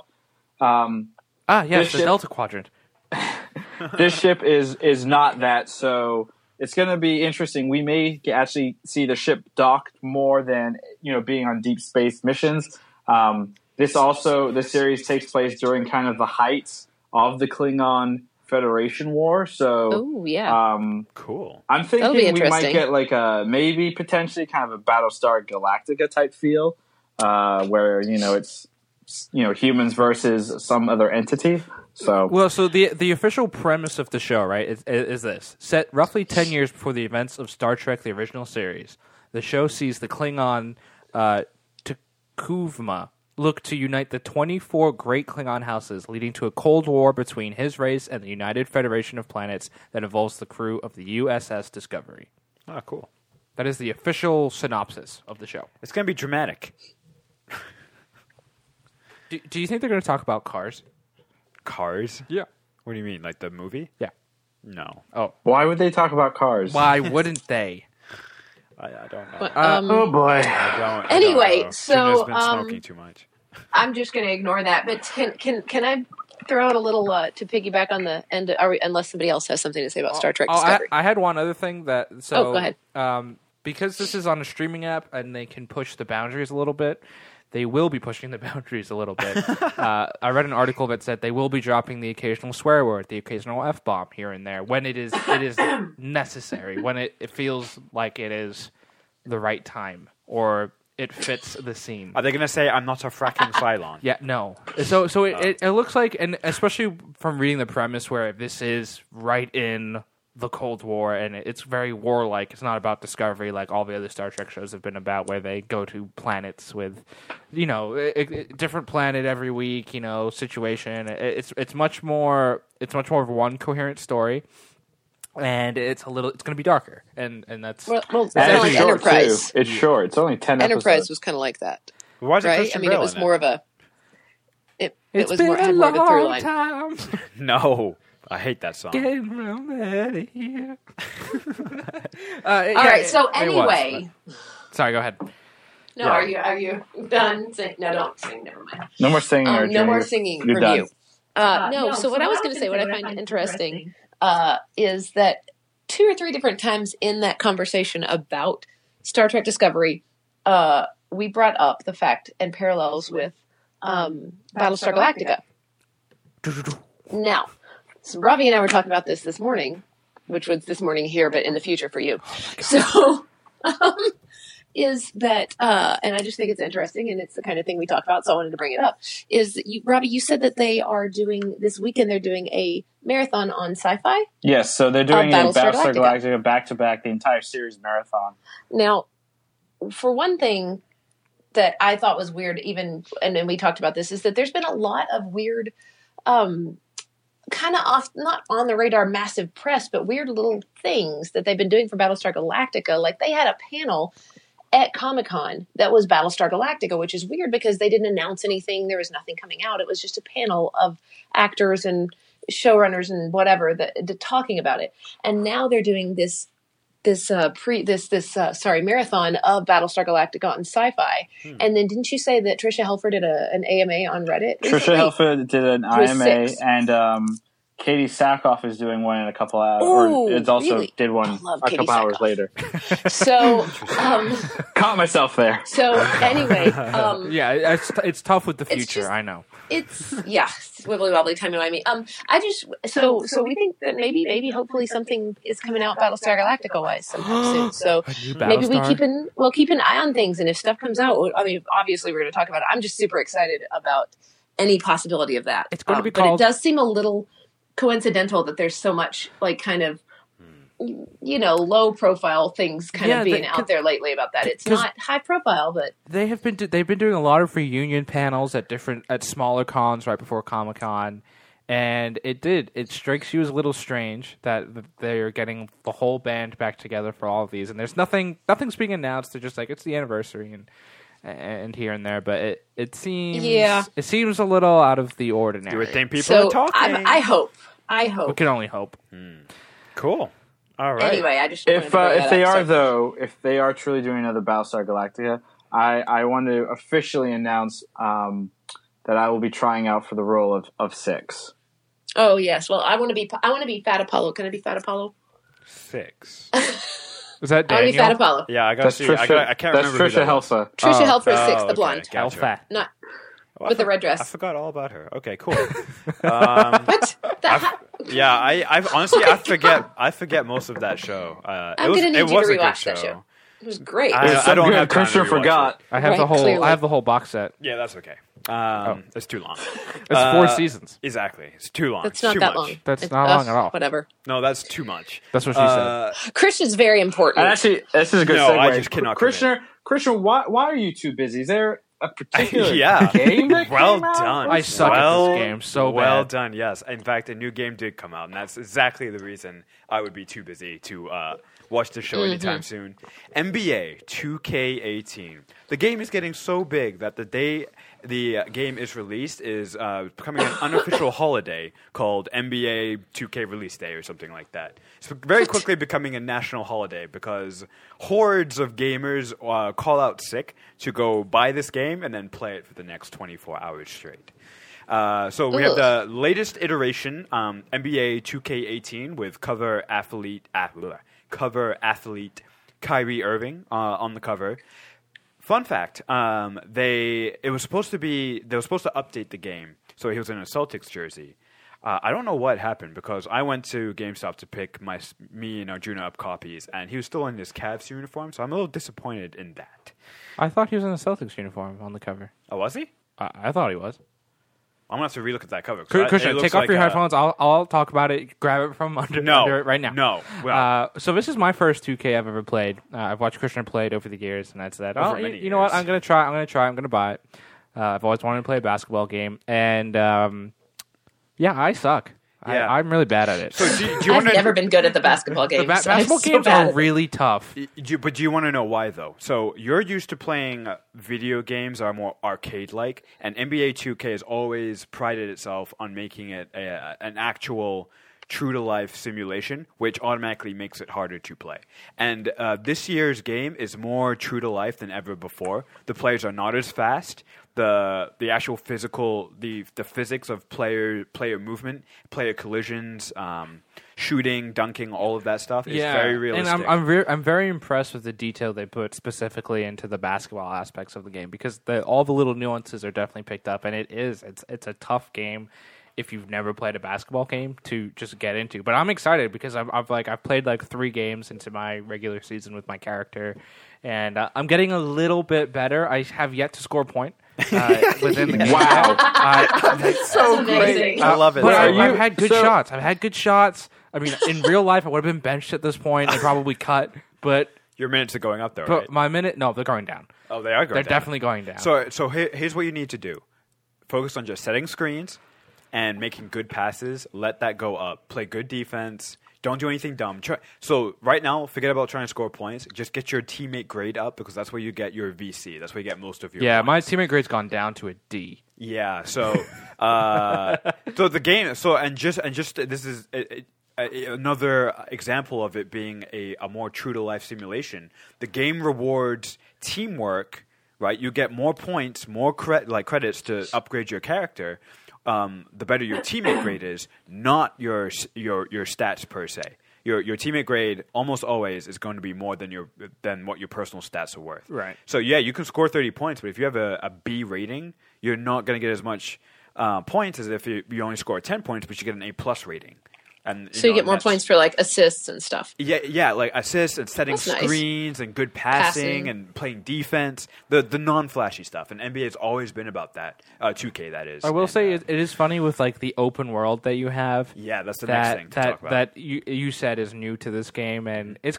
Yes, the Delta Quadrant. This ship is not that, so it's going to be interesting. We may actually see the ship docked more than being on deep space missions. This series takes place during kind of the heights of the Klingon Federation War. So, cool. I'm thinking we might get like maybe potentially kind of a Battlestar Galactica type feel, where it's humans versus some other entity. So the official premise of the show, right, is this. Set roughly 10 years before the events of Star Trek, the original series, the show sees the Klingon T'Kuvma look to unite the 24 great Klingon houses, leading to a Cold War between his race and the United Federation of Planets that involves the crew of the USS Discovery. Oh, cool. That is the official synopsis of the show. It's going to be dramatic. Do you think they're going to talk about cars? Cars? Yeah. What do you mean, like the movie? Yeah. No. Oh. Why would they talk about cars? Why wouldn't they? I don't know. But, oh boy. I Anyway, don't know. so, Tuna's been smoking too much. I'm just going to ignore that. But can I throw out a little to piggyback on the end? Unless somebody else has something to say about Star Trek Discovery. I had one other thing that. So, go ahead. Because this is on a streaming app and they can push the boundaries a little bit. They will be pushing the boundaries a little bit. I read an article that said they will be dropping the occasional swear word, the occasional F-bomb here and there when it is necessary, when it feels like it is the right time or it fits the scene. Are they going to say, I'm not a fracking Cylon? Yeah, no. So it looks like, and especially from reading the premise where this is right in the Cold War, and it's very warlike. It's not about discovery like all the other Star Trek shows have been about, where they go to planets with, a different planet every week, situation. It's much more of one coherent story, and it's going to be darker, and that's well it's kind of like short Enterprise. Too. It's short. It's only 10 Enterprise episodes. was kind of like that, Why is it right? Christian I mean, Bale it was in more of a. It was more been had a more of a through long line. time No. I hate that song. getting from out of here. All right. So anyway, sorry, go ahead. no, are you done? No, don't sing. Never mind. No more singing. No Arjun. more singing You're from done. you. No. So what I was going to say, what I find interesting, is that 2 or 3 different times in that conversation about Star Trek Discovery, we brought up the fact and parallels with Battlestar Galactica. Now, so Ravi and I were talking about this morning, which was this morning here, but in the future for you. So is that, and I just think it's interesting, and it's the kind of thing we talk about, so I wanted to bring it up, is, Robbie, you said that they are doing, this weekend, they're doing a marathon on Sci-Fi? Yes, so they're doing a Battlestar Galactica back-to-back, the entire series marathon. Now, for one thing that I thought was weird, even, and then we talked about this, is that there's been a lot of weird, kind of off, not on the radar, massive press, but weird little things that they've been doing for Battlestar Galactica. Like, they had a panel at Comic-Con that was Battlestar Galactica, which is weird because they didn't announce anything. There was nothing coming out. It was just a panel of actors and showrunners and whatever that talking about it. And now they're doing this marathon of Battlestar Galactica on Sci-Fi. And then didn't you say that Tricia Helfer did an AMA on Reddit recently? Tricia Helfer did an IMA, and Katie Sackhoff is doing one in a couple hours. Or it's also really? did one a couple hours later. So caught myself there. So anyway, yeah, it's tough with the future. Just, I know. It's wibbly wobbly, timey-wimey. I just so we think that maybe hopefully something is coming out Battlestar Galactica wise sometime soon. So maybe we'll keep an eye on things, and if stuff comes out, I mean, obviously we're going to talk about it. I'm just super excited about any possibility of that. It's going to be called. But it does seem a little coincidental that there's so much like kind of low profile things kind of being out there lately about that. It's not high profile, but they've been doing a lot of reunion panels at smaller cons right before Comic-Con, and it strikes you as a little strange that they're getting the whole band back together for all of these, and there's nothing's being announced. They're just like, it's the anniversary and here and there, but it seems a little out of the ordinary. You would think people are talking. I hope. We can only hope. Cool. All right. Anyway, I just if they are truly doing another Battlestar Galactica, I want to officially announce that I will be trying out for the role of Six. Oh yes, well I want to be Fat Apollo. Can I be Fat Apollo? 6. Is that Daniel? I want to be Fat Apollo. Yeah, I got to see. I can't remember. That's Trisha Helfer. Trisha Helfer is 6, the blonde. Gotcha. Alpha. Not with the red dress. I forgot all about her. Okay, cool. What? I honestly I forget most of that show. I'm gonna need you to rewatch that show. It was great. I don't have time Christian to rewatch forgot. it. I have the whole box set. Yeah, that's okay. It's too long. It's 4 seasons. Exactly. It's too long. That's not too that much. long. That's not long at all. Whatever. No, that's too much. That's what she said. Christian's very important. And actually, this is a good No, segue. I just cannot Christian, why are you too busy? Is there a particular Yeah. game that Well came out? done. I suck at this game so well bad. done. Yes. In fact, a new game did come out, and that's exactly the reason I would be too busy to watch the show anytime soon. NBA 2K18. The game is getting so big that the day the game is released is becoming an unofficial holiday called NBA 2K Release Day or something like that. It's very quickly becoming a national holiday because hordes of gamers call out sick to go buy this game and then play it for the next 24 hours straight. So we have the latest iteration, NBA 2K18, with cover athlete Kyrie Irving on the cover. Fun fact: they were supposed to update the game, so he was in a Celtics jersey. I don't know what happened because I went to GameStop to pick me and Arjuna up copies, and he was still in his Cavs uniform. So I'm a little disappointed in that. I thought he was in a Celtics uniform on the cover. Oh, was he? I thought he was. I'm gonna have to relook at that cover. Christian, take off your headphones. I'll talk about it. Grab it from under it right now. No. Well, so this is my first 2K I've ever played. I've watched Christian play it over the years, and I said, you know what? I'm gonna try. I'm gonna buy it. I've always wanted to play a basketball game, and I suck. Yeah. I'm really bad at it. So do you I've never been good at the basketball games. Basketball games are really tough. But do you want to know why, though? So you're used to playing video games that are more arcade-like, and NBA 2K has always prided itself on making it an actual true-to-life simulation, which automatically makes it harder to play. And this year's game is more true-to-life than ever before. The players are not as fast. The actual physical, the physics of player movement, player collisions, shooting, dunking, all of that stuff is very realistic. And I'm very impressed with the detail they put specifically into the basketball aspects of the game because all the little nuances are definitely picked up, and it's a tough game. if you've never played a basketball game to just get into. But I'm excited because I've played like 3 games into my regular season with my character, and I'm getting a little bit better. I have yet to score a point within the game. Wow, That's so great. I love it. But I've had good shots. I've had good shots. I mean, in real life, I would have been benched at this point and probably cut. But your minutes are going up, though, but right? my minute, no, they're going down. Oh, they are going down. They're definitely going down. So here's what you need to do. Focus on just setting screens and making good passes. Let that go up. Play good defense. Don't do anything dumb. So right now, forget about trying to score points. Just get your teammate grade up because that's where you get your VC. That's where you get most of your points. My teammate grade's gone down to a D. Yeah. So so the game. So and just this is another example of it being a more true to life simulation. The game rewards teamwork. Right, you get more points, more credits to upgrade your character. The better your teammate grade is, not your stats per se. Your teammate grade almost always is going to be more than what your personal stats are worth. Right. So yeah, you can score 30 points, but if you have a B rating, you're not going to get as much points as if you only score 10 points, but you get an A+ rating. And, so you get more points for like assists and stuff. Yeah, like assists and setting screens and good passing and playing defense, the non-flashy stuff. And NBA has always been about that. 2K, that is. I will say it is funny with like the open world that you have. Yeah, that's the next thing to talk about. That you said is new to this game, and it's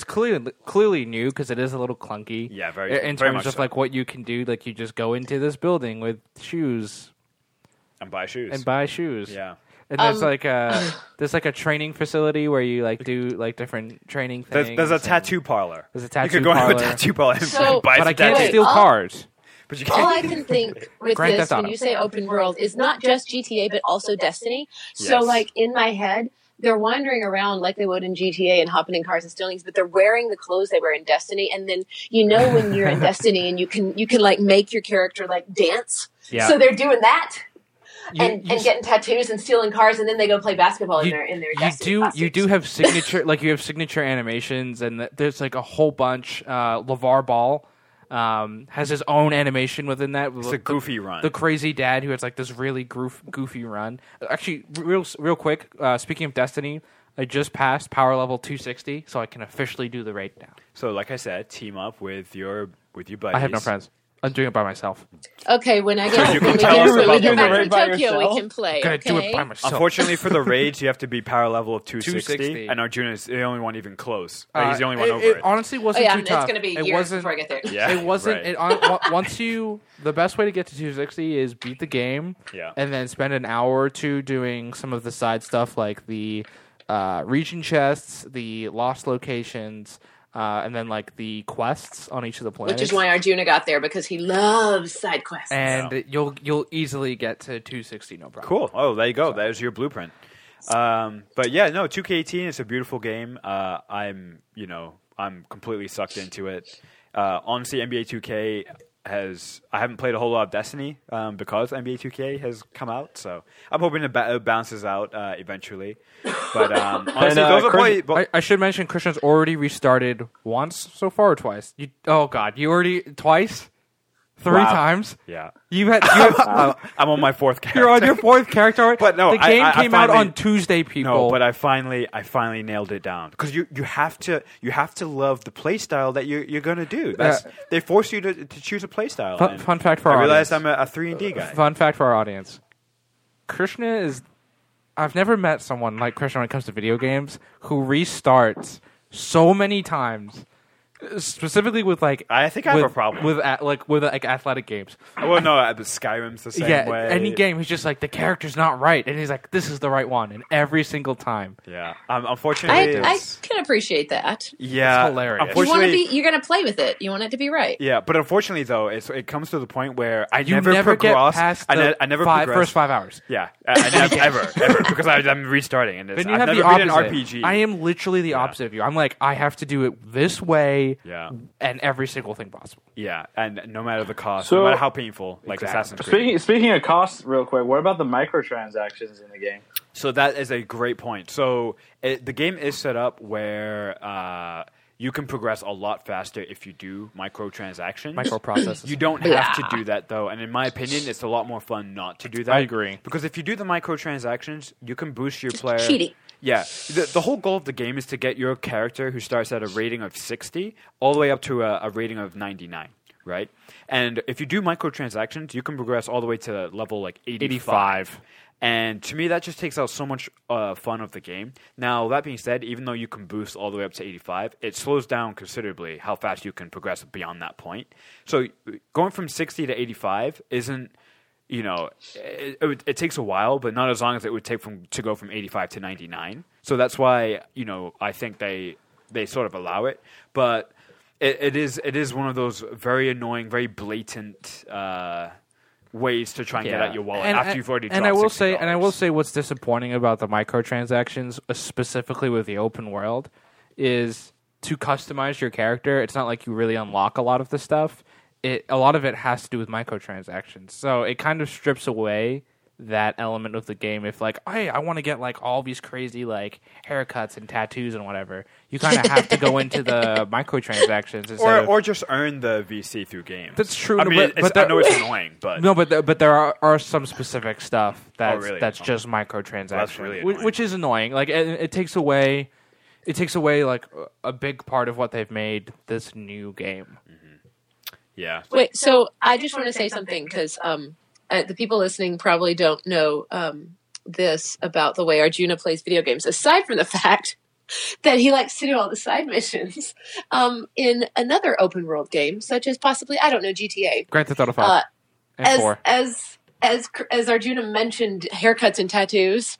clearly new because it is a little clunky. Yeah, very in very terms much of like what you can do. Like you just go into this building with shoes and buy shoes. Yeah. And there's like a training facility where you like do like different training things. There's a tattoo parlor. There's a tattoo You could go parlor. into a tattoo parlor and buy but some I can't tattoos. steal cars. But you can't. All I can think with Grand this Theft when Auto. you say open world is not just GTA but also Destiny. So Yes. like in my head, they're wandering around like they would in GTA and hopping in cars and stealing things, but they're wearing the clothes they wear in Destiny. And then when you're in Destiny and you can like make your character like dance. Yeah. So they're doing that. And getting tattoos and stealing cars, and then they go play basketball in their Destiny costumes. You do have signature animations, and there's like a whole bunch. LeVar Ball has his own animation within that. It's a goofy run. The crazy dad who has like this really goofy run. Actually, real quick. Speaking of Destiny, I just passed power level 260, so I can officially do the raid now. So, like I said, team up with your buddies. I have no friends. I'm doing it by myself. Okay, when I get you when can we tell us about get the back raid to by Tokyo, we yourself? can play. I'm gonna do Okay? it by myself. Unfortunately for the raids, you have to be power level of 260, 260. and Arjuna is the only one even close. He's the only one over it. It honestly wasn't too tough. It's going to be It years wasn't- before I get there. Yeah, It wasn't. right. Once the best way to get to 260 is beat the game, Yeah. and then spend an hour or two doing some of the side stuff like the region chests, the lost locations, and then like the quests on each of the planets. Which is why Arjuna got there, because he loves side quests. And you'll easily get to 260, no problem. Cool. Oh, there you go. There's your blueprint. But yeah, no, 2K18 is a beautiful game. I'm completely sucked into it. Honestly, NBA 2K I haven't played a whole lot of Destiny because NBA 2K has come out, so I'm hoping it bounces out eventually. But honestly, those are probably. I should mention Christian's already restarted once so far or twice. You already twice? 3 times? Yeah. I'm on my 4th character. You're on your 4th character already? But no, the game I came out finally- on Tuesday, people. No, but I finally nailed it down because you have to love the play style that you're gonna do. They force you to choose a play style. Fun fact for our I realized audience. I'm a 3-and-D guy. Fun fact for our audience. Krishna is... I've never met someone like Krishna when it comes to video games who restarts so many times. Specifically with like, I think I have a problem with athletic games. Well, no, Skyrim's the same way. Any game, he's just like the character's not right, and he's like, "This is the right one," and every single time. Yeah, unfortunately, I can appreciate that. Yeah, it's hilarious. Unfortunately, you're going to play with it. You want it to be right. Yeah, but unfortunately, though, it comes to the point where you never get progress. past I never progress. first 5 hours. Yeah, I never ever because I'm restarting. And then you I've have never the been opposite. an RPG. I am literally the opposite of you. I'm like, I have to do it this way. Yeah. And every single thing possible. Yeah, and no matter the cost, So- no matter how painful, like Assassin's Creed. Speaking of costs, real quick, what about the microtransactions in the game? So that is a great point. So the game is set up where you can progress a lot faster if you do microtransactions. Microprocesses. You don't have to do that, though. And in my opinion, it's a lot more fun not to do that. I agree. Because if you do the microtransactions, you can boost your player. Cheating. Yeah. The whole goal of the game is to get your character who starts at a rating of 60 all the way up to a rating of 99, right? And if you do microtransactions, you can progress all the way to level like 85. And to me, that just takes out so much fun of the game. Now, that being said, even though you can boost all the way up to 85, it slows down considerably how fast you can progress beyond that point. So going from 60 to 85 isn't, it takes a while, but not as long as it would take to go from 85 to 99. So that's why, I think they sort of allow it. But it is one of those very annoying, very blatant ways to try and get at your wallet after you've already dropped $60. And I will say what's disappointing about the microtransactions, specifically with the open world, is to customize your character. It's not like you really unlock a lot of the stuff. A lot of it has to do with microtransactions. So it kind of strips away that element of the game. If like, hey, I want to get like all these crazy like haircuts and tattoos and whatever, you kind of have to go into the microtransactions or just earn the VC through games. That's true. I mean, I know it's annoying, but no, but there are some specific stuff that's really? Just microtransactions, that's really annoying. Which is annoying. Like it takes away like a big part of what they've made this new game. Mm-hmm. Yeah. Wait, so I just want to say something because the people listening probably don't know this about the way Arjuna plays video games, aside from the fact that he likes to do all the side missions in another open world game, such as possibly, I don't know, GTA. Grand Theft Auto 5 and 4. As Arjuna mentioned, haircuts and tattoos,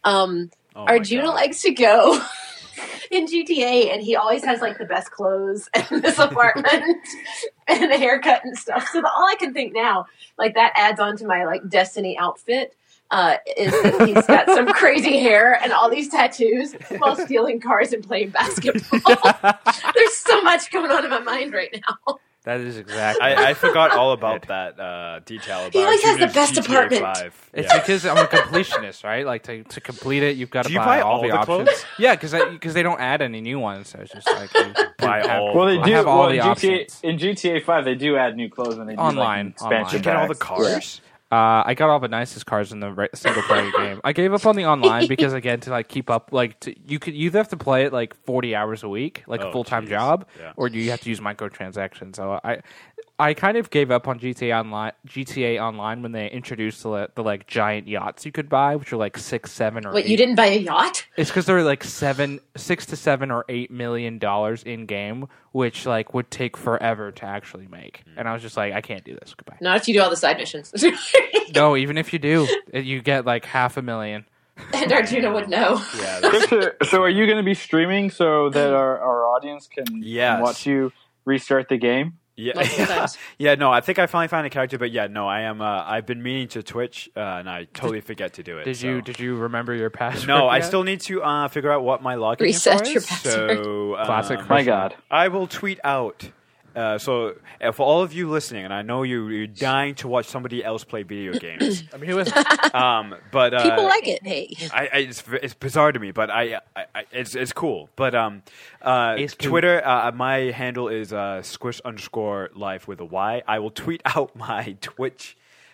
Arjuna likes to go in GTA, and he always has like the best clothes and this apartment and a haircut and stuff. So all I can think now, like that adds on to my like Destiny outfit, is that he's got some crazy hair and all these tattoos while stealing cars and playing basketball. There's so much going on in my mind right now. That is exactly. I forgot all about that detail. About he always has the best GTA apartment. 5. It's because I'm a completionist, right? Like to complete it, you've got to buy all the options. Clothes? Yeah, because they don't add any new ones. So it's just like you buy all. Well, they do. have all the in options. In GTA 5, they do add new clothes and they do Online. expansion. You get all the packs. cars. I got all the nicest cars in the single player game. I gave up on the online because again to like keep up, like you either have to play it like 40 hours a week, like a full time job, or you have to use microtransactions. So I kind of gave up on GTA Online when they introduced the like giant yachts you could buy, which are like 6, 7, or Wait, 8. you didn't buy a yacht? It's because they're like $6 to $7 or $8 million in game, which like would take forever to actually make. And I was just like, I can't do this. Goodbye. Not if you do all the side missions. No, even if you do, you get like $500,000. And Arjuna would know. Yeah. So are you going to be streaming so that our audience can watch you restart the game? Yeah, yeah. No, I think I finally found a character, but yeah, no, I am. I've been meaning to Twitch, and I totally forget to do it. Did you remember your password? No, yet? I still need to figure out what my login Reset info your is. password. So, Classic. My God, I will tweet out. So for all of you listening, and I know you're dying to watch somebody else play video games. I mean, who is? But People like it. Hey, it's bizarre to me, but it's cool. But Twitter, my handle is squish_life with a Y. I will tweet out my Twitch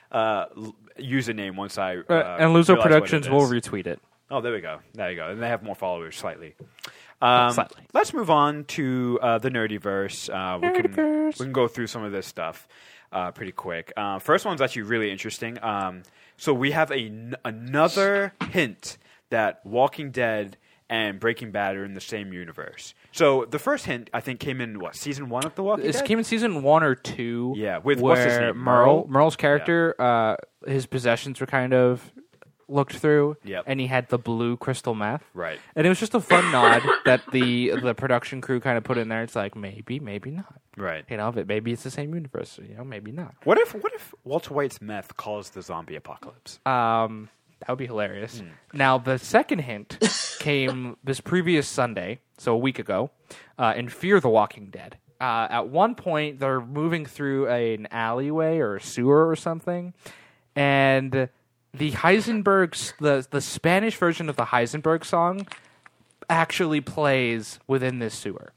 username once I and Luzo realize Productions what it will is. retweet it. Oh, there we go. There you go. And they have more followers slightly. Slightly. Let's move on to the Nerdyverse. We can go through some of this stuff pretty quick. First one's actually really interesting. So we have another hint that Walking Dead and Breaking Bad are in the same universe. So the first hint, I think, came in, season 1 of The Walking Dead? It came in season 1 or 2. Yeah, with where what's his name? Merle's character, his possessions were kind of looked through, and he had the blue crystal meth. Right. And it was just a fun nod that the production crew kind of put in there. It's like, maybe not. Right. You know, maybe it's the same universe. You know, maybe not. What if Walter White's meth caused the zombie apocalypse? That would be hilarious. Now, the second hint came this previous Sunday, so a week ago, in Fear the Walking Dead. At one point, they're moving through an alleyway or a sewer or something, and the Heisenberg, the Spanish version of the Heisenberg song actually plays within this sewer.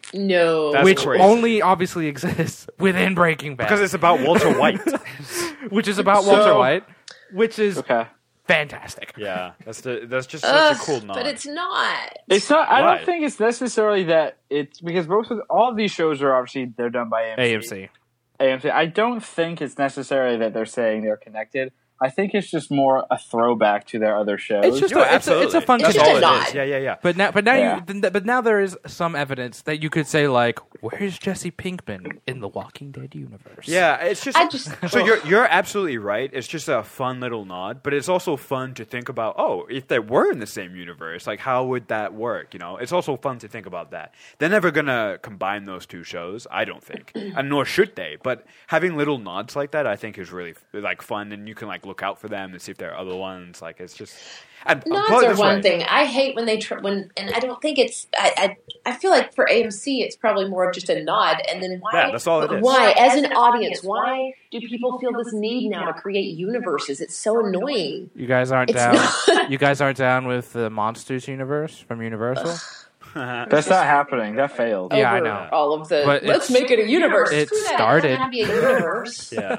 No. That's which crazy. only obviously exists within Breaking Bad. Because it's about Walter White. which is about Walter White, which is Okay. fantastic. Yeah, that's just such a cool nod. But it's not. It's not. I Why? don't think it's necessarily that it's because all of these shows are obviously they're done by AMC. I don't think it's necessarily that they're saying they're connected. I think it's just more a throwback to their other shows. It's just it's a fun It's just a nod. Yeah. But now Yeah. but now there is some evidence that you could say like, where's Jesse Pinkman in the Walking Dead universe? Yeah, it's just, I just- so you're absolutely right. It's just a fun little nod, but it's also fun to think about. Oh, if they were in the same universe, like how would that work? You know, it's also fun to think about that. They're never gonna combine those two shows, I don't think, and nor should they. But having little nods like that, I think, is really like fun, and you can like look out for them and see if there are other ones. Like it's just and Nods are one thing. I hate when they and I don't think it's. I feel like for AMC, it's probably more of just a nod. And then why? Yeah, that's all it is. Why, as an audience, why do people feel this need now to create universes? It's so annoying. You guys aren't It's down. not- You guys aren't down with the Monsters universe from Universal? That's not happening. That failed. Yeah, I Over know. all of the. But Let's it's- make it a universe. it Screw that. started- It doesn't have to be a universe. Yeah.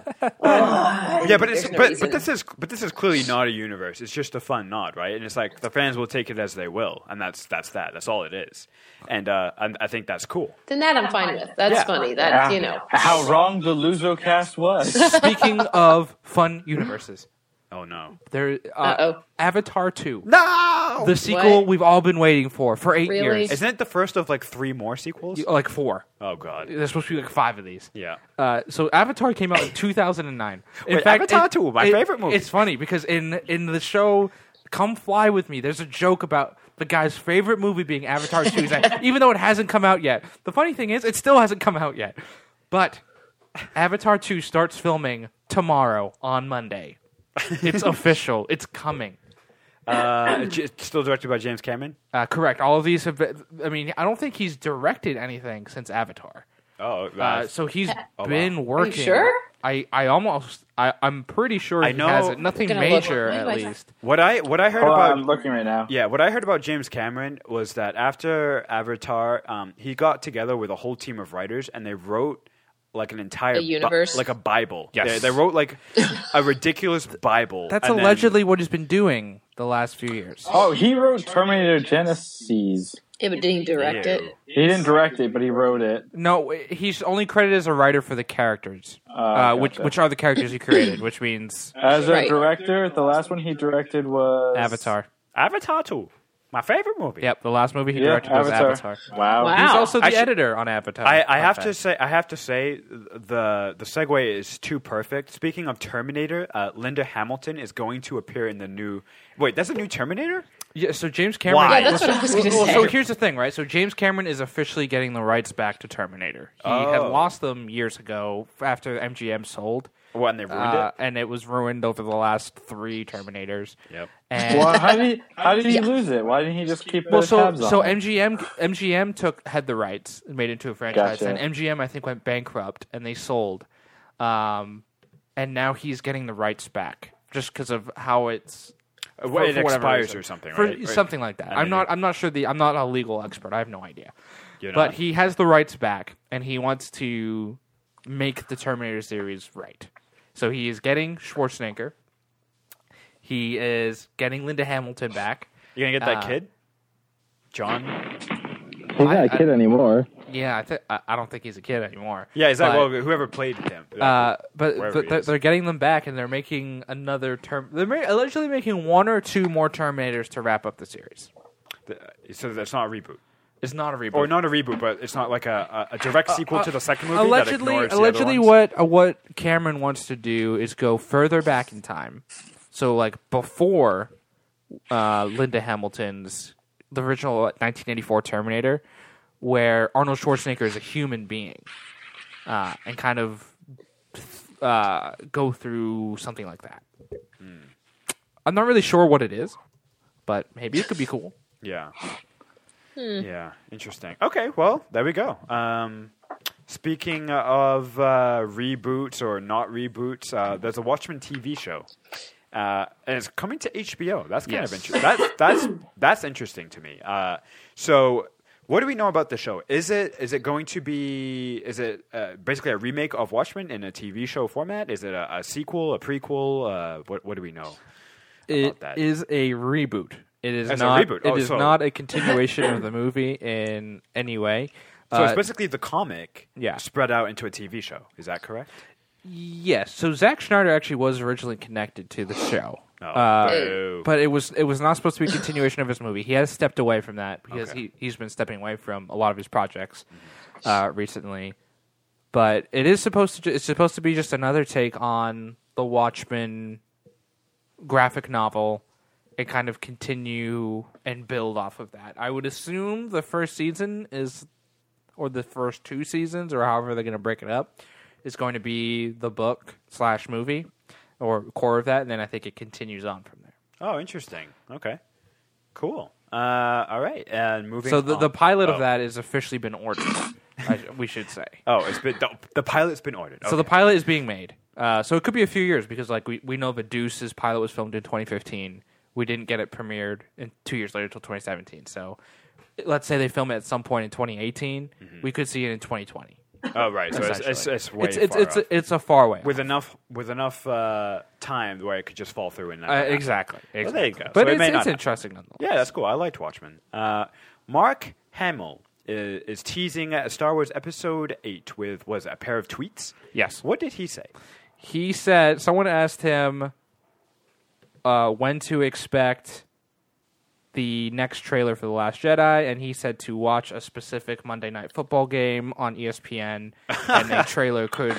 Oh, Yeah, but it's there's no but reason. this is clearly not a universe. It's just a fun nod, right? And it's like the fans will take it as they will, and that's that. That's all it is. And I think that's cool. Then that I'm fine with. That's Yeah. funny. That How wrong the Luzocast was. Speaking of fun universes, Oh no! there Uh-oh. Avatar 2. No. The sequel What? we've all been waiting for 8 Really? years. Isn't it the first of like 3 more sequels? Like 4. Oh god. There's supposed to be like 5 of these. Yeah. So Avatar came out in 2009. In Wait, Avatar 2, my favorite movie. It's funny because in the show Come Fly With Me, there's a joke about the guy's favorite movie being Avatar 2. He's like, even though it hasn't come out yet. The funny thing is, it still hasn't come out yet. But Avatar 2 starts filming tomorrow on Monday. It's official. It's coming. It's still directed by James Cameron. Correct. All of these have been, I mean, I don't think he's directed anything since Avatar. Oh, So he's wow. been working. sure? I'm pretty sure I he know- has it. Nothing I'm gonna look. major, Wait, at wait. least. what I heard Hold about on, I'm looking right now. Yeah, what I heard about James Cameron was that after Avatar, he got together with a whole team of writers and they wrote like an entire A universe? like a Bible. Yes. They wrote like a ridiculous Bible. That's and then- allegedly what he's been doing the last few years. Oh, he wrote Terminator Genesis. Yeah, but did he direct Ew. it? He didn't direct it, but he wrote it. No, he's only credited as a writer for the characters, Gotcha. which are the characters he created, which means As a Right. director, the last one he directed was Avatar. Avatar 2, my favorite movie. Yep, the last movie he Yeah, directed was Avatar. Wow. Wow. He's also the Actually, editor on Avatar. I Fun have fact. to say the segue is too perfect. Speaking of Terminator, Linda Hamilton is going to appear in the new. Wait, that's a new Terminator? Yeah, so James Cameron. Why? Yeah, that's what I was going to say. So here's the thing, right? So James Cameron is officially getting the rights back to Terminator. He had Oh. lost them years ago after MGM sold. What, and they ruined And it was ruined over the last 3 Terminators. Yep. And Well, how did he lose it? Why didn't he just keep well, the so tabs on? so it? MGM had the rights and made it into a franchise, Gotcha. and MGM I think went bankrupt and they sold, and now he's getting the rights back just because of how it's. It for whatever expires reason. or something, For right? something like that. And I'm then not sure. I'm not a legal expert. I have no idea. You're But not? he has the rights back, and he wants to make the Terminator series right. So he is getting Schwarzenegger. He is getting Linda Hamilton back. You gonna get that kid, John? He's not a kid anymore. Yeah, I don't think he's a kid anymore. Yeah, is that But- well? Whoever played him. But Wherever he is. they're getting them back, and they're making another term. They're allegedly making 1 or 2 more Terminators to wrap up the series. So that's not a reboot, It's not a reboot. or not a reboot, but it's not like a direct sequel to the second movie. Allegedly, that ignores the other ones? what Cameron wants to do is go further back in time. So, like before Linda Hamilton's the original 1984 Terminator, where Arnold Schwarzenegger is a human being, and kind of go through something like that. I'm not really sure what it is, but maybe it could be cool. Yeah. Yeah, interesting. Okay, well, there we go. Speaking of reboots or not reboots, there's a Watchmen TV show, and it's coming to HBO. That's kind of Yes. interesting. That's interesting to me. So What do we know about the show? Is it going to be basically a remake of Watchmen in a TV show format? Is it a sequel, a prequel? What do we know about that? It is a reboot. It is It's not. a reboot. It is not a continuation of the movie in any way. So it's basically the comic Yeah. spread out into a TV show. Is that correct? Yes. So Zack Snyder actually was originally connected to the show. Boo. But it was not supposed to be a continuation of his movie. He has stepped away from that because Okay. he's been stepping away from a lot of his projects recently. But it's supposed to be just another take on the Watchmen graphic novel and kind of continue and build off of that. I would assume the first season or the first 2 seasons, or however they're going to break it up, is going to be the book/movie or core of that, and then I think it continues on from there. Oh, interesting. Okay, cool. All right, and moving. So on. the pilot of that has officially been ordered. We should say. Oh, it's been the pilot's been ordered. So the pilot is being made. So it could be a few years because, like, we know the Deuce's pilot was filmed in 2015. We didn't get it premiered 2 years later until 2017. So let's say they film it at some point in 2018. We could see it in 2020. Oh, right. So it's way far off. It's a far way with enough time where it could just fall through and exactly. Well, there you go. But So it may it's not interesting nonetheless. Yeah, that's cool. I liked Watchmen. Mark Hamill is teasing Star Wars Episode 8 with a pair of tweets. Yes. What did he say? He said someone asked him when to expect the next trailer for The Last Jedi, and he said to watch a specific Monday Night Football game on ESPN, and a trailer could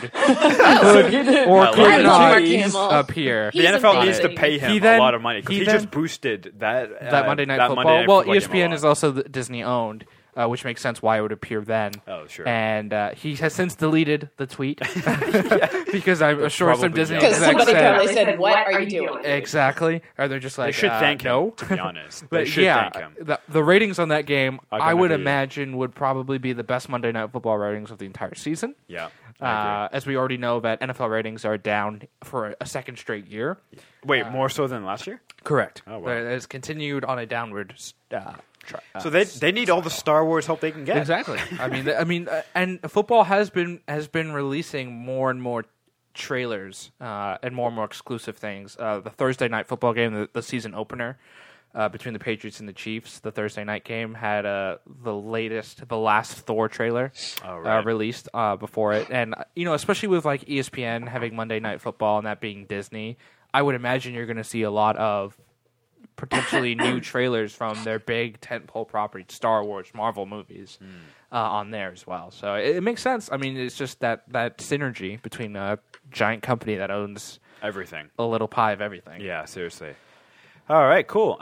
or could not appear. The NFL needs to pay him a lot of money because he then- just boosted that Monday Night Football. Monday Night Well, Football game a ESPN lot. is also Disney owned, which makes sense why it would appear then. Oh, sure. And he has since deleted the tweet because I'm sure some probably Disney jealous. Because execs somebody said probably said, "What are you doing?" exactly, or they're just like They should thank him. no. To be honest, they But should yeah, thank him. the ratings on that game, Are I gonna would be- imagine, would probably be the best Monday Night Football ratings of the entire season. Yeah, I As we already know that NFL ratings are down for a second straight year. agree. Wait, more so than last year? Correct. Oh, wow. It's continued on a downward. So they need all the Star Wars help they can get. Exactly. And football has been releasing more and more trailers and more exclusive things. The Thursday night football game, the season opener between the Patriots and the Chiefs, the Thursday night game had the last Thor trailer released before it, and especially with like ESPN having Monday Night Football and that being Disney, I would imagine you're going to see a lot of potentially new trailers from their big tentpole property, Star Wars, Marvel movies, on there as well. So it makes sense. I mean, it's just that synergy between a giant company that owns Everything. a little pie of everything. Yeah, seriously. All right, cool.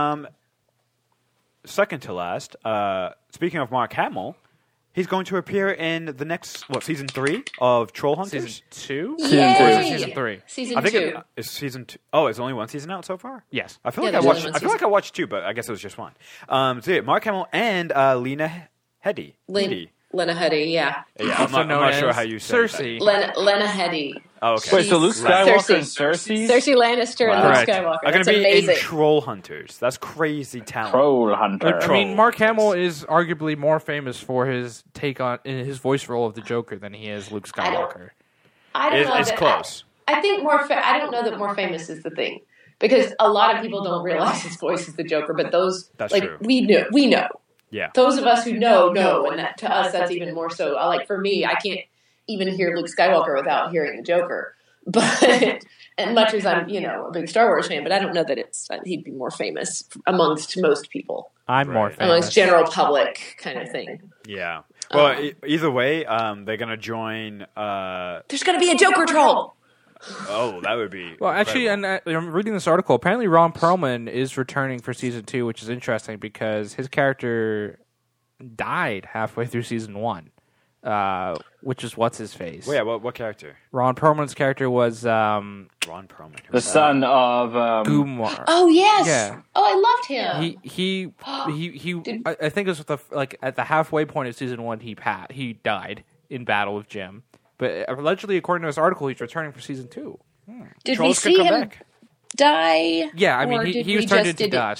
Second to last, speaking of Mark Hamill, he's going to appear in the next, season 3 of Troll Hunters? Season 2? Yay! Or is it season 3? Season I think 2. it's season 2. Oh, it's only one season out so far? Yes. I feel Yeah, like there's only one I feel like I watched 2, but I guess it was just one. So yeah, Mark Hamill and Lena Headey. Lena Headey, yeah. Yeah, I'm not sure how you say Cersei. Lena Headey. Oh, okay. Wait, so Luke Skywalker and Cersei. Cersei? Cersei Lannister and Luke Correct. Skywalker. Are going That's to be amazing. in Troll Hunters. That's crazy talent. Troll Hunter. I mean, Mark Hamill is arguably more famous for his take on in his voice role of the Joker than he is Luke Skywalker. I don't know It's that- close. I think I don't know that more famous is the thing. Because a lot of people don't realize his voice is the Joker, but those, That's like, true. we know. Yeah. Those of us who know, and that, to us, that's even more so. Like, for me, I can't even hear Luke Skywalker without hearing the Joker. But, and much as I'm, a big Star Wars fan, but I don't know that he'd be more famous amongst most people. I'm more Right. famous. Amongst general public kind of thing. Yeah. Well, either way, they're going to join... There's going to be a Joker troll! oh, that would be... Well, actually, incredible. and I'm reading this article. Apparently, Ron Perlman is returning for season 2, which is interesting because his character died halfway through season 1, which is what's his face. Well, yeah, what character? Ron Perlman's character was Ron Perlman. The son of... Gumar. Oh, yes! Yeah. Oh, I loved him! He I think it was at the halfway point of season 1 he died in battle with Jim. But allegedly, according to this article, he's returning for season 2. Did Trolls we could see come him back. die? Yeah, I mean Or he did was we turned just- into dust.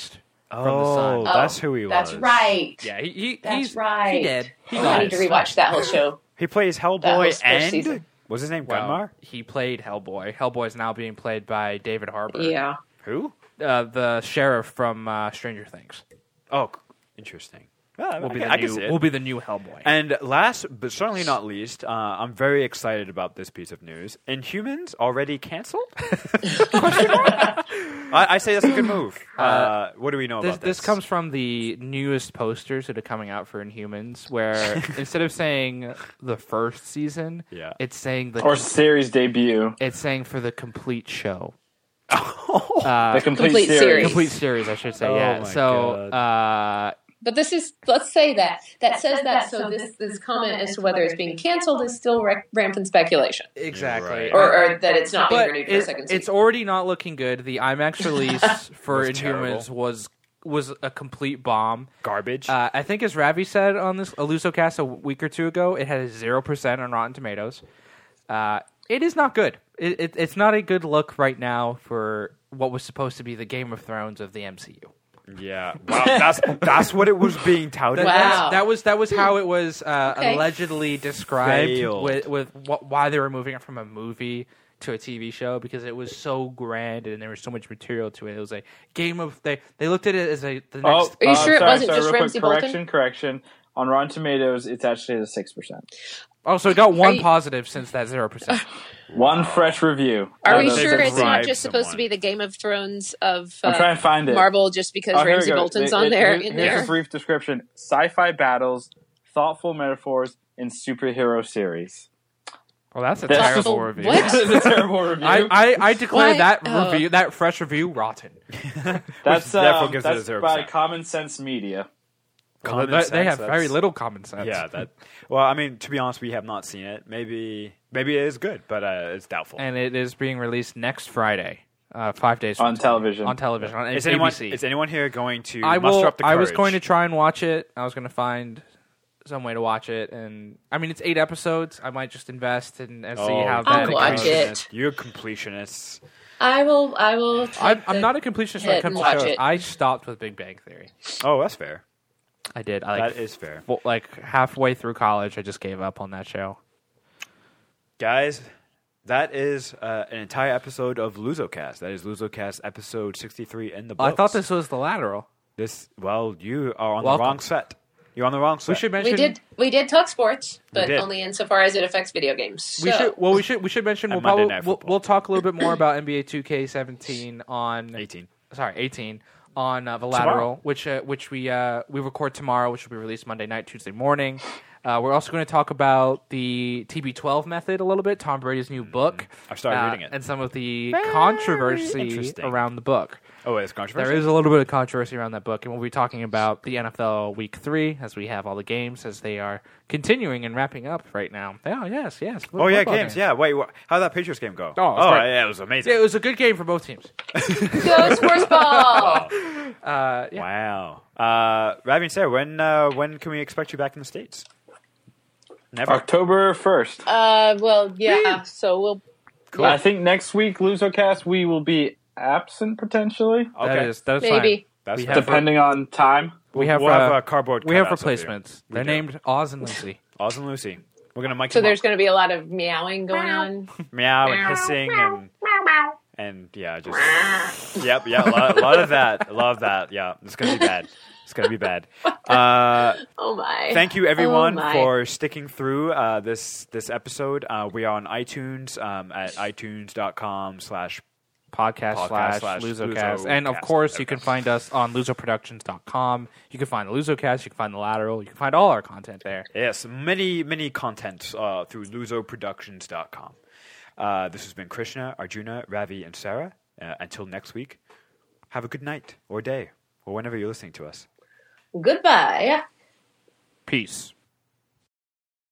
Oh, Sun. that's who he was. That's right. Yeah, That's right. He did. He I need to rewatch that whole show. He plays That whole Hellboy first and season. was his name Well, Gunmar? he played Hellboy. Hellboy is now being played by David Harbour. Yeah. Who? The sheriff from Stranger Things. Oh, interesting. Well, Will be I can see it. will be the new Hellboy. And last, but certainly not least, I'm very excited about this piece of news. Inhumans already canceled? I say that's a good move. What do we know about this? This comes from the newest posters that are coming out for Inhumans, where instead of saying the first season, Yeah. it's saying the Or series debut. it's saying for the complete show. The Complete series. series. Complete series, I should say. Oh yeah. my So But this is, let's say that says that, so this comment as to whether it's being canceled is still rampant speculation. exactly. Right. Or that it's not being But renewed for a second season. it's already not looking good. The IMAX release for Was Inhumans terrible. was a complete bomb. Garbage. I think, as Ravi said on this Alusocast a week or two ago, it had a 0% on Rotten Tomatoes. It is not good. It's not a good look right now for what was supposed to be the Game of Thrones of the MCU. yeah. Wow. That's what it was being touted. Wow. That was how it was Okay. allegedly described Failed. with why they were moving it from a movie to a TV show, because it was so grand and there was so much material to it. It was a game of they looked at it as the next. Are you sure it wasn't just real quick, Ramsay Bolton? Correction. On Rotten Tomatoes, it's actually at 6%. Oh, so it got one you- positive since that 0%. One fresh review. Are we They sure it's not bribed just supposed to someone. be the Game of Thrones of I'm trying to find it. Marvel just because Oh, here we Ramsay go. Bolton's on there? Here's in there? a brief description: sci-fi battles, thoughtful metaphors, and superhero series. Well, that's a That's terrible just- review. what? It's a terrible review. I declare Why? that Oh. review, that fresh review, rotten. That's therefore gives it a that's 0%. by Common Sense Media. Common They sense, have that's- very little common sense. Yeah. That. Well, I mean, to be honest, we have not seen it. Maybe it is good, but it's doubtful. And it is being released next Friday, 5 days On from television. today. On television, on is ABC. anyone here going to I muster up the I courage? was going to try and watch it. I was going to find some way to watch it, and I mean, it's 8 episodes. I might just invest and see how I'll that watch goes. it. You're completionists. I will. I'm not a completionist when it hit comes and to watch shows. it. I stopped with Big Bang Theory. Oh, that's fair. I did. That is fair. Like halfway through college, I just gave up on that show. Guys, that is an entire episode of Luzocast. That is Luzocast episode 63 in the books. I thought this was The Lateral. You are on Welcome. the wrong set. You're on the wrong set. We should mention. We did talk sports, but did. only insofar as it affects video games. So. We should mention. And We'll Monday probably Night we'll, Football. we'll talk a little bit more about NBA 2K17 on 18. 18 on The Lateral, which we record tomorrow, which will be released Monday night, Tuesday morning. We're also going to talk about the TB12 method a little bit, Tom Brady's new book. I've started reading it. And some of the controversy interesting. around the book. Oh, it's controversial. There is a little bit of controversy around that book, and we'll be talking about the NFL Week 3 as we have all the games as they are continuing and wrapping up right now. Oh, yes. Oh, yeah, Football games. Yeah, wait, how did that Patriots game go? Oh, it was great. yeah, it was amazing. Yeah, it was a good game for both teams. Go sports ball. Wow. Ravi and Sarah, when can we expect you back in the States? Never. October 1st. Well, yeah. So we'll. Cool. I think next week, Luzocast, we will be absent potentially, Okay. That's Maybe. fine. That's we fine. have- depending on time. We have we'll have cardboard. we have cutouts of you. replacements. They're do. named Oz and Lucy. Oz and Lucy. We're gonna mic So them there's up. going to be a lot of meowing going on. Meow and hissing and yeah, just yep, a lot of that. I love that. Yeah, it's gonna be bad. It's gonna be bad. Oh my! Thank you everyone Oh my. for sticking through this episode. We are on iTunes at itunes.com/. Podcast slash Luzocast. And of course, you can find us on LuzoProductions.com. You can find the Luzocast. You can find the Lateral. You can find all our content there. Yes, many content through luzoproductions.com. This has been Krishna, Arjuna, Ravi, and Sarah. Until next week, have a good night or day or whenever you're listening to us. Goodbye. Peace.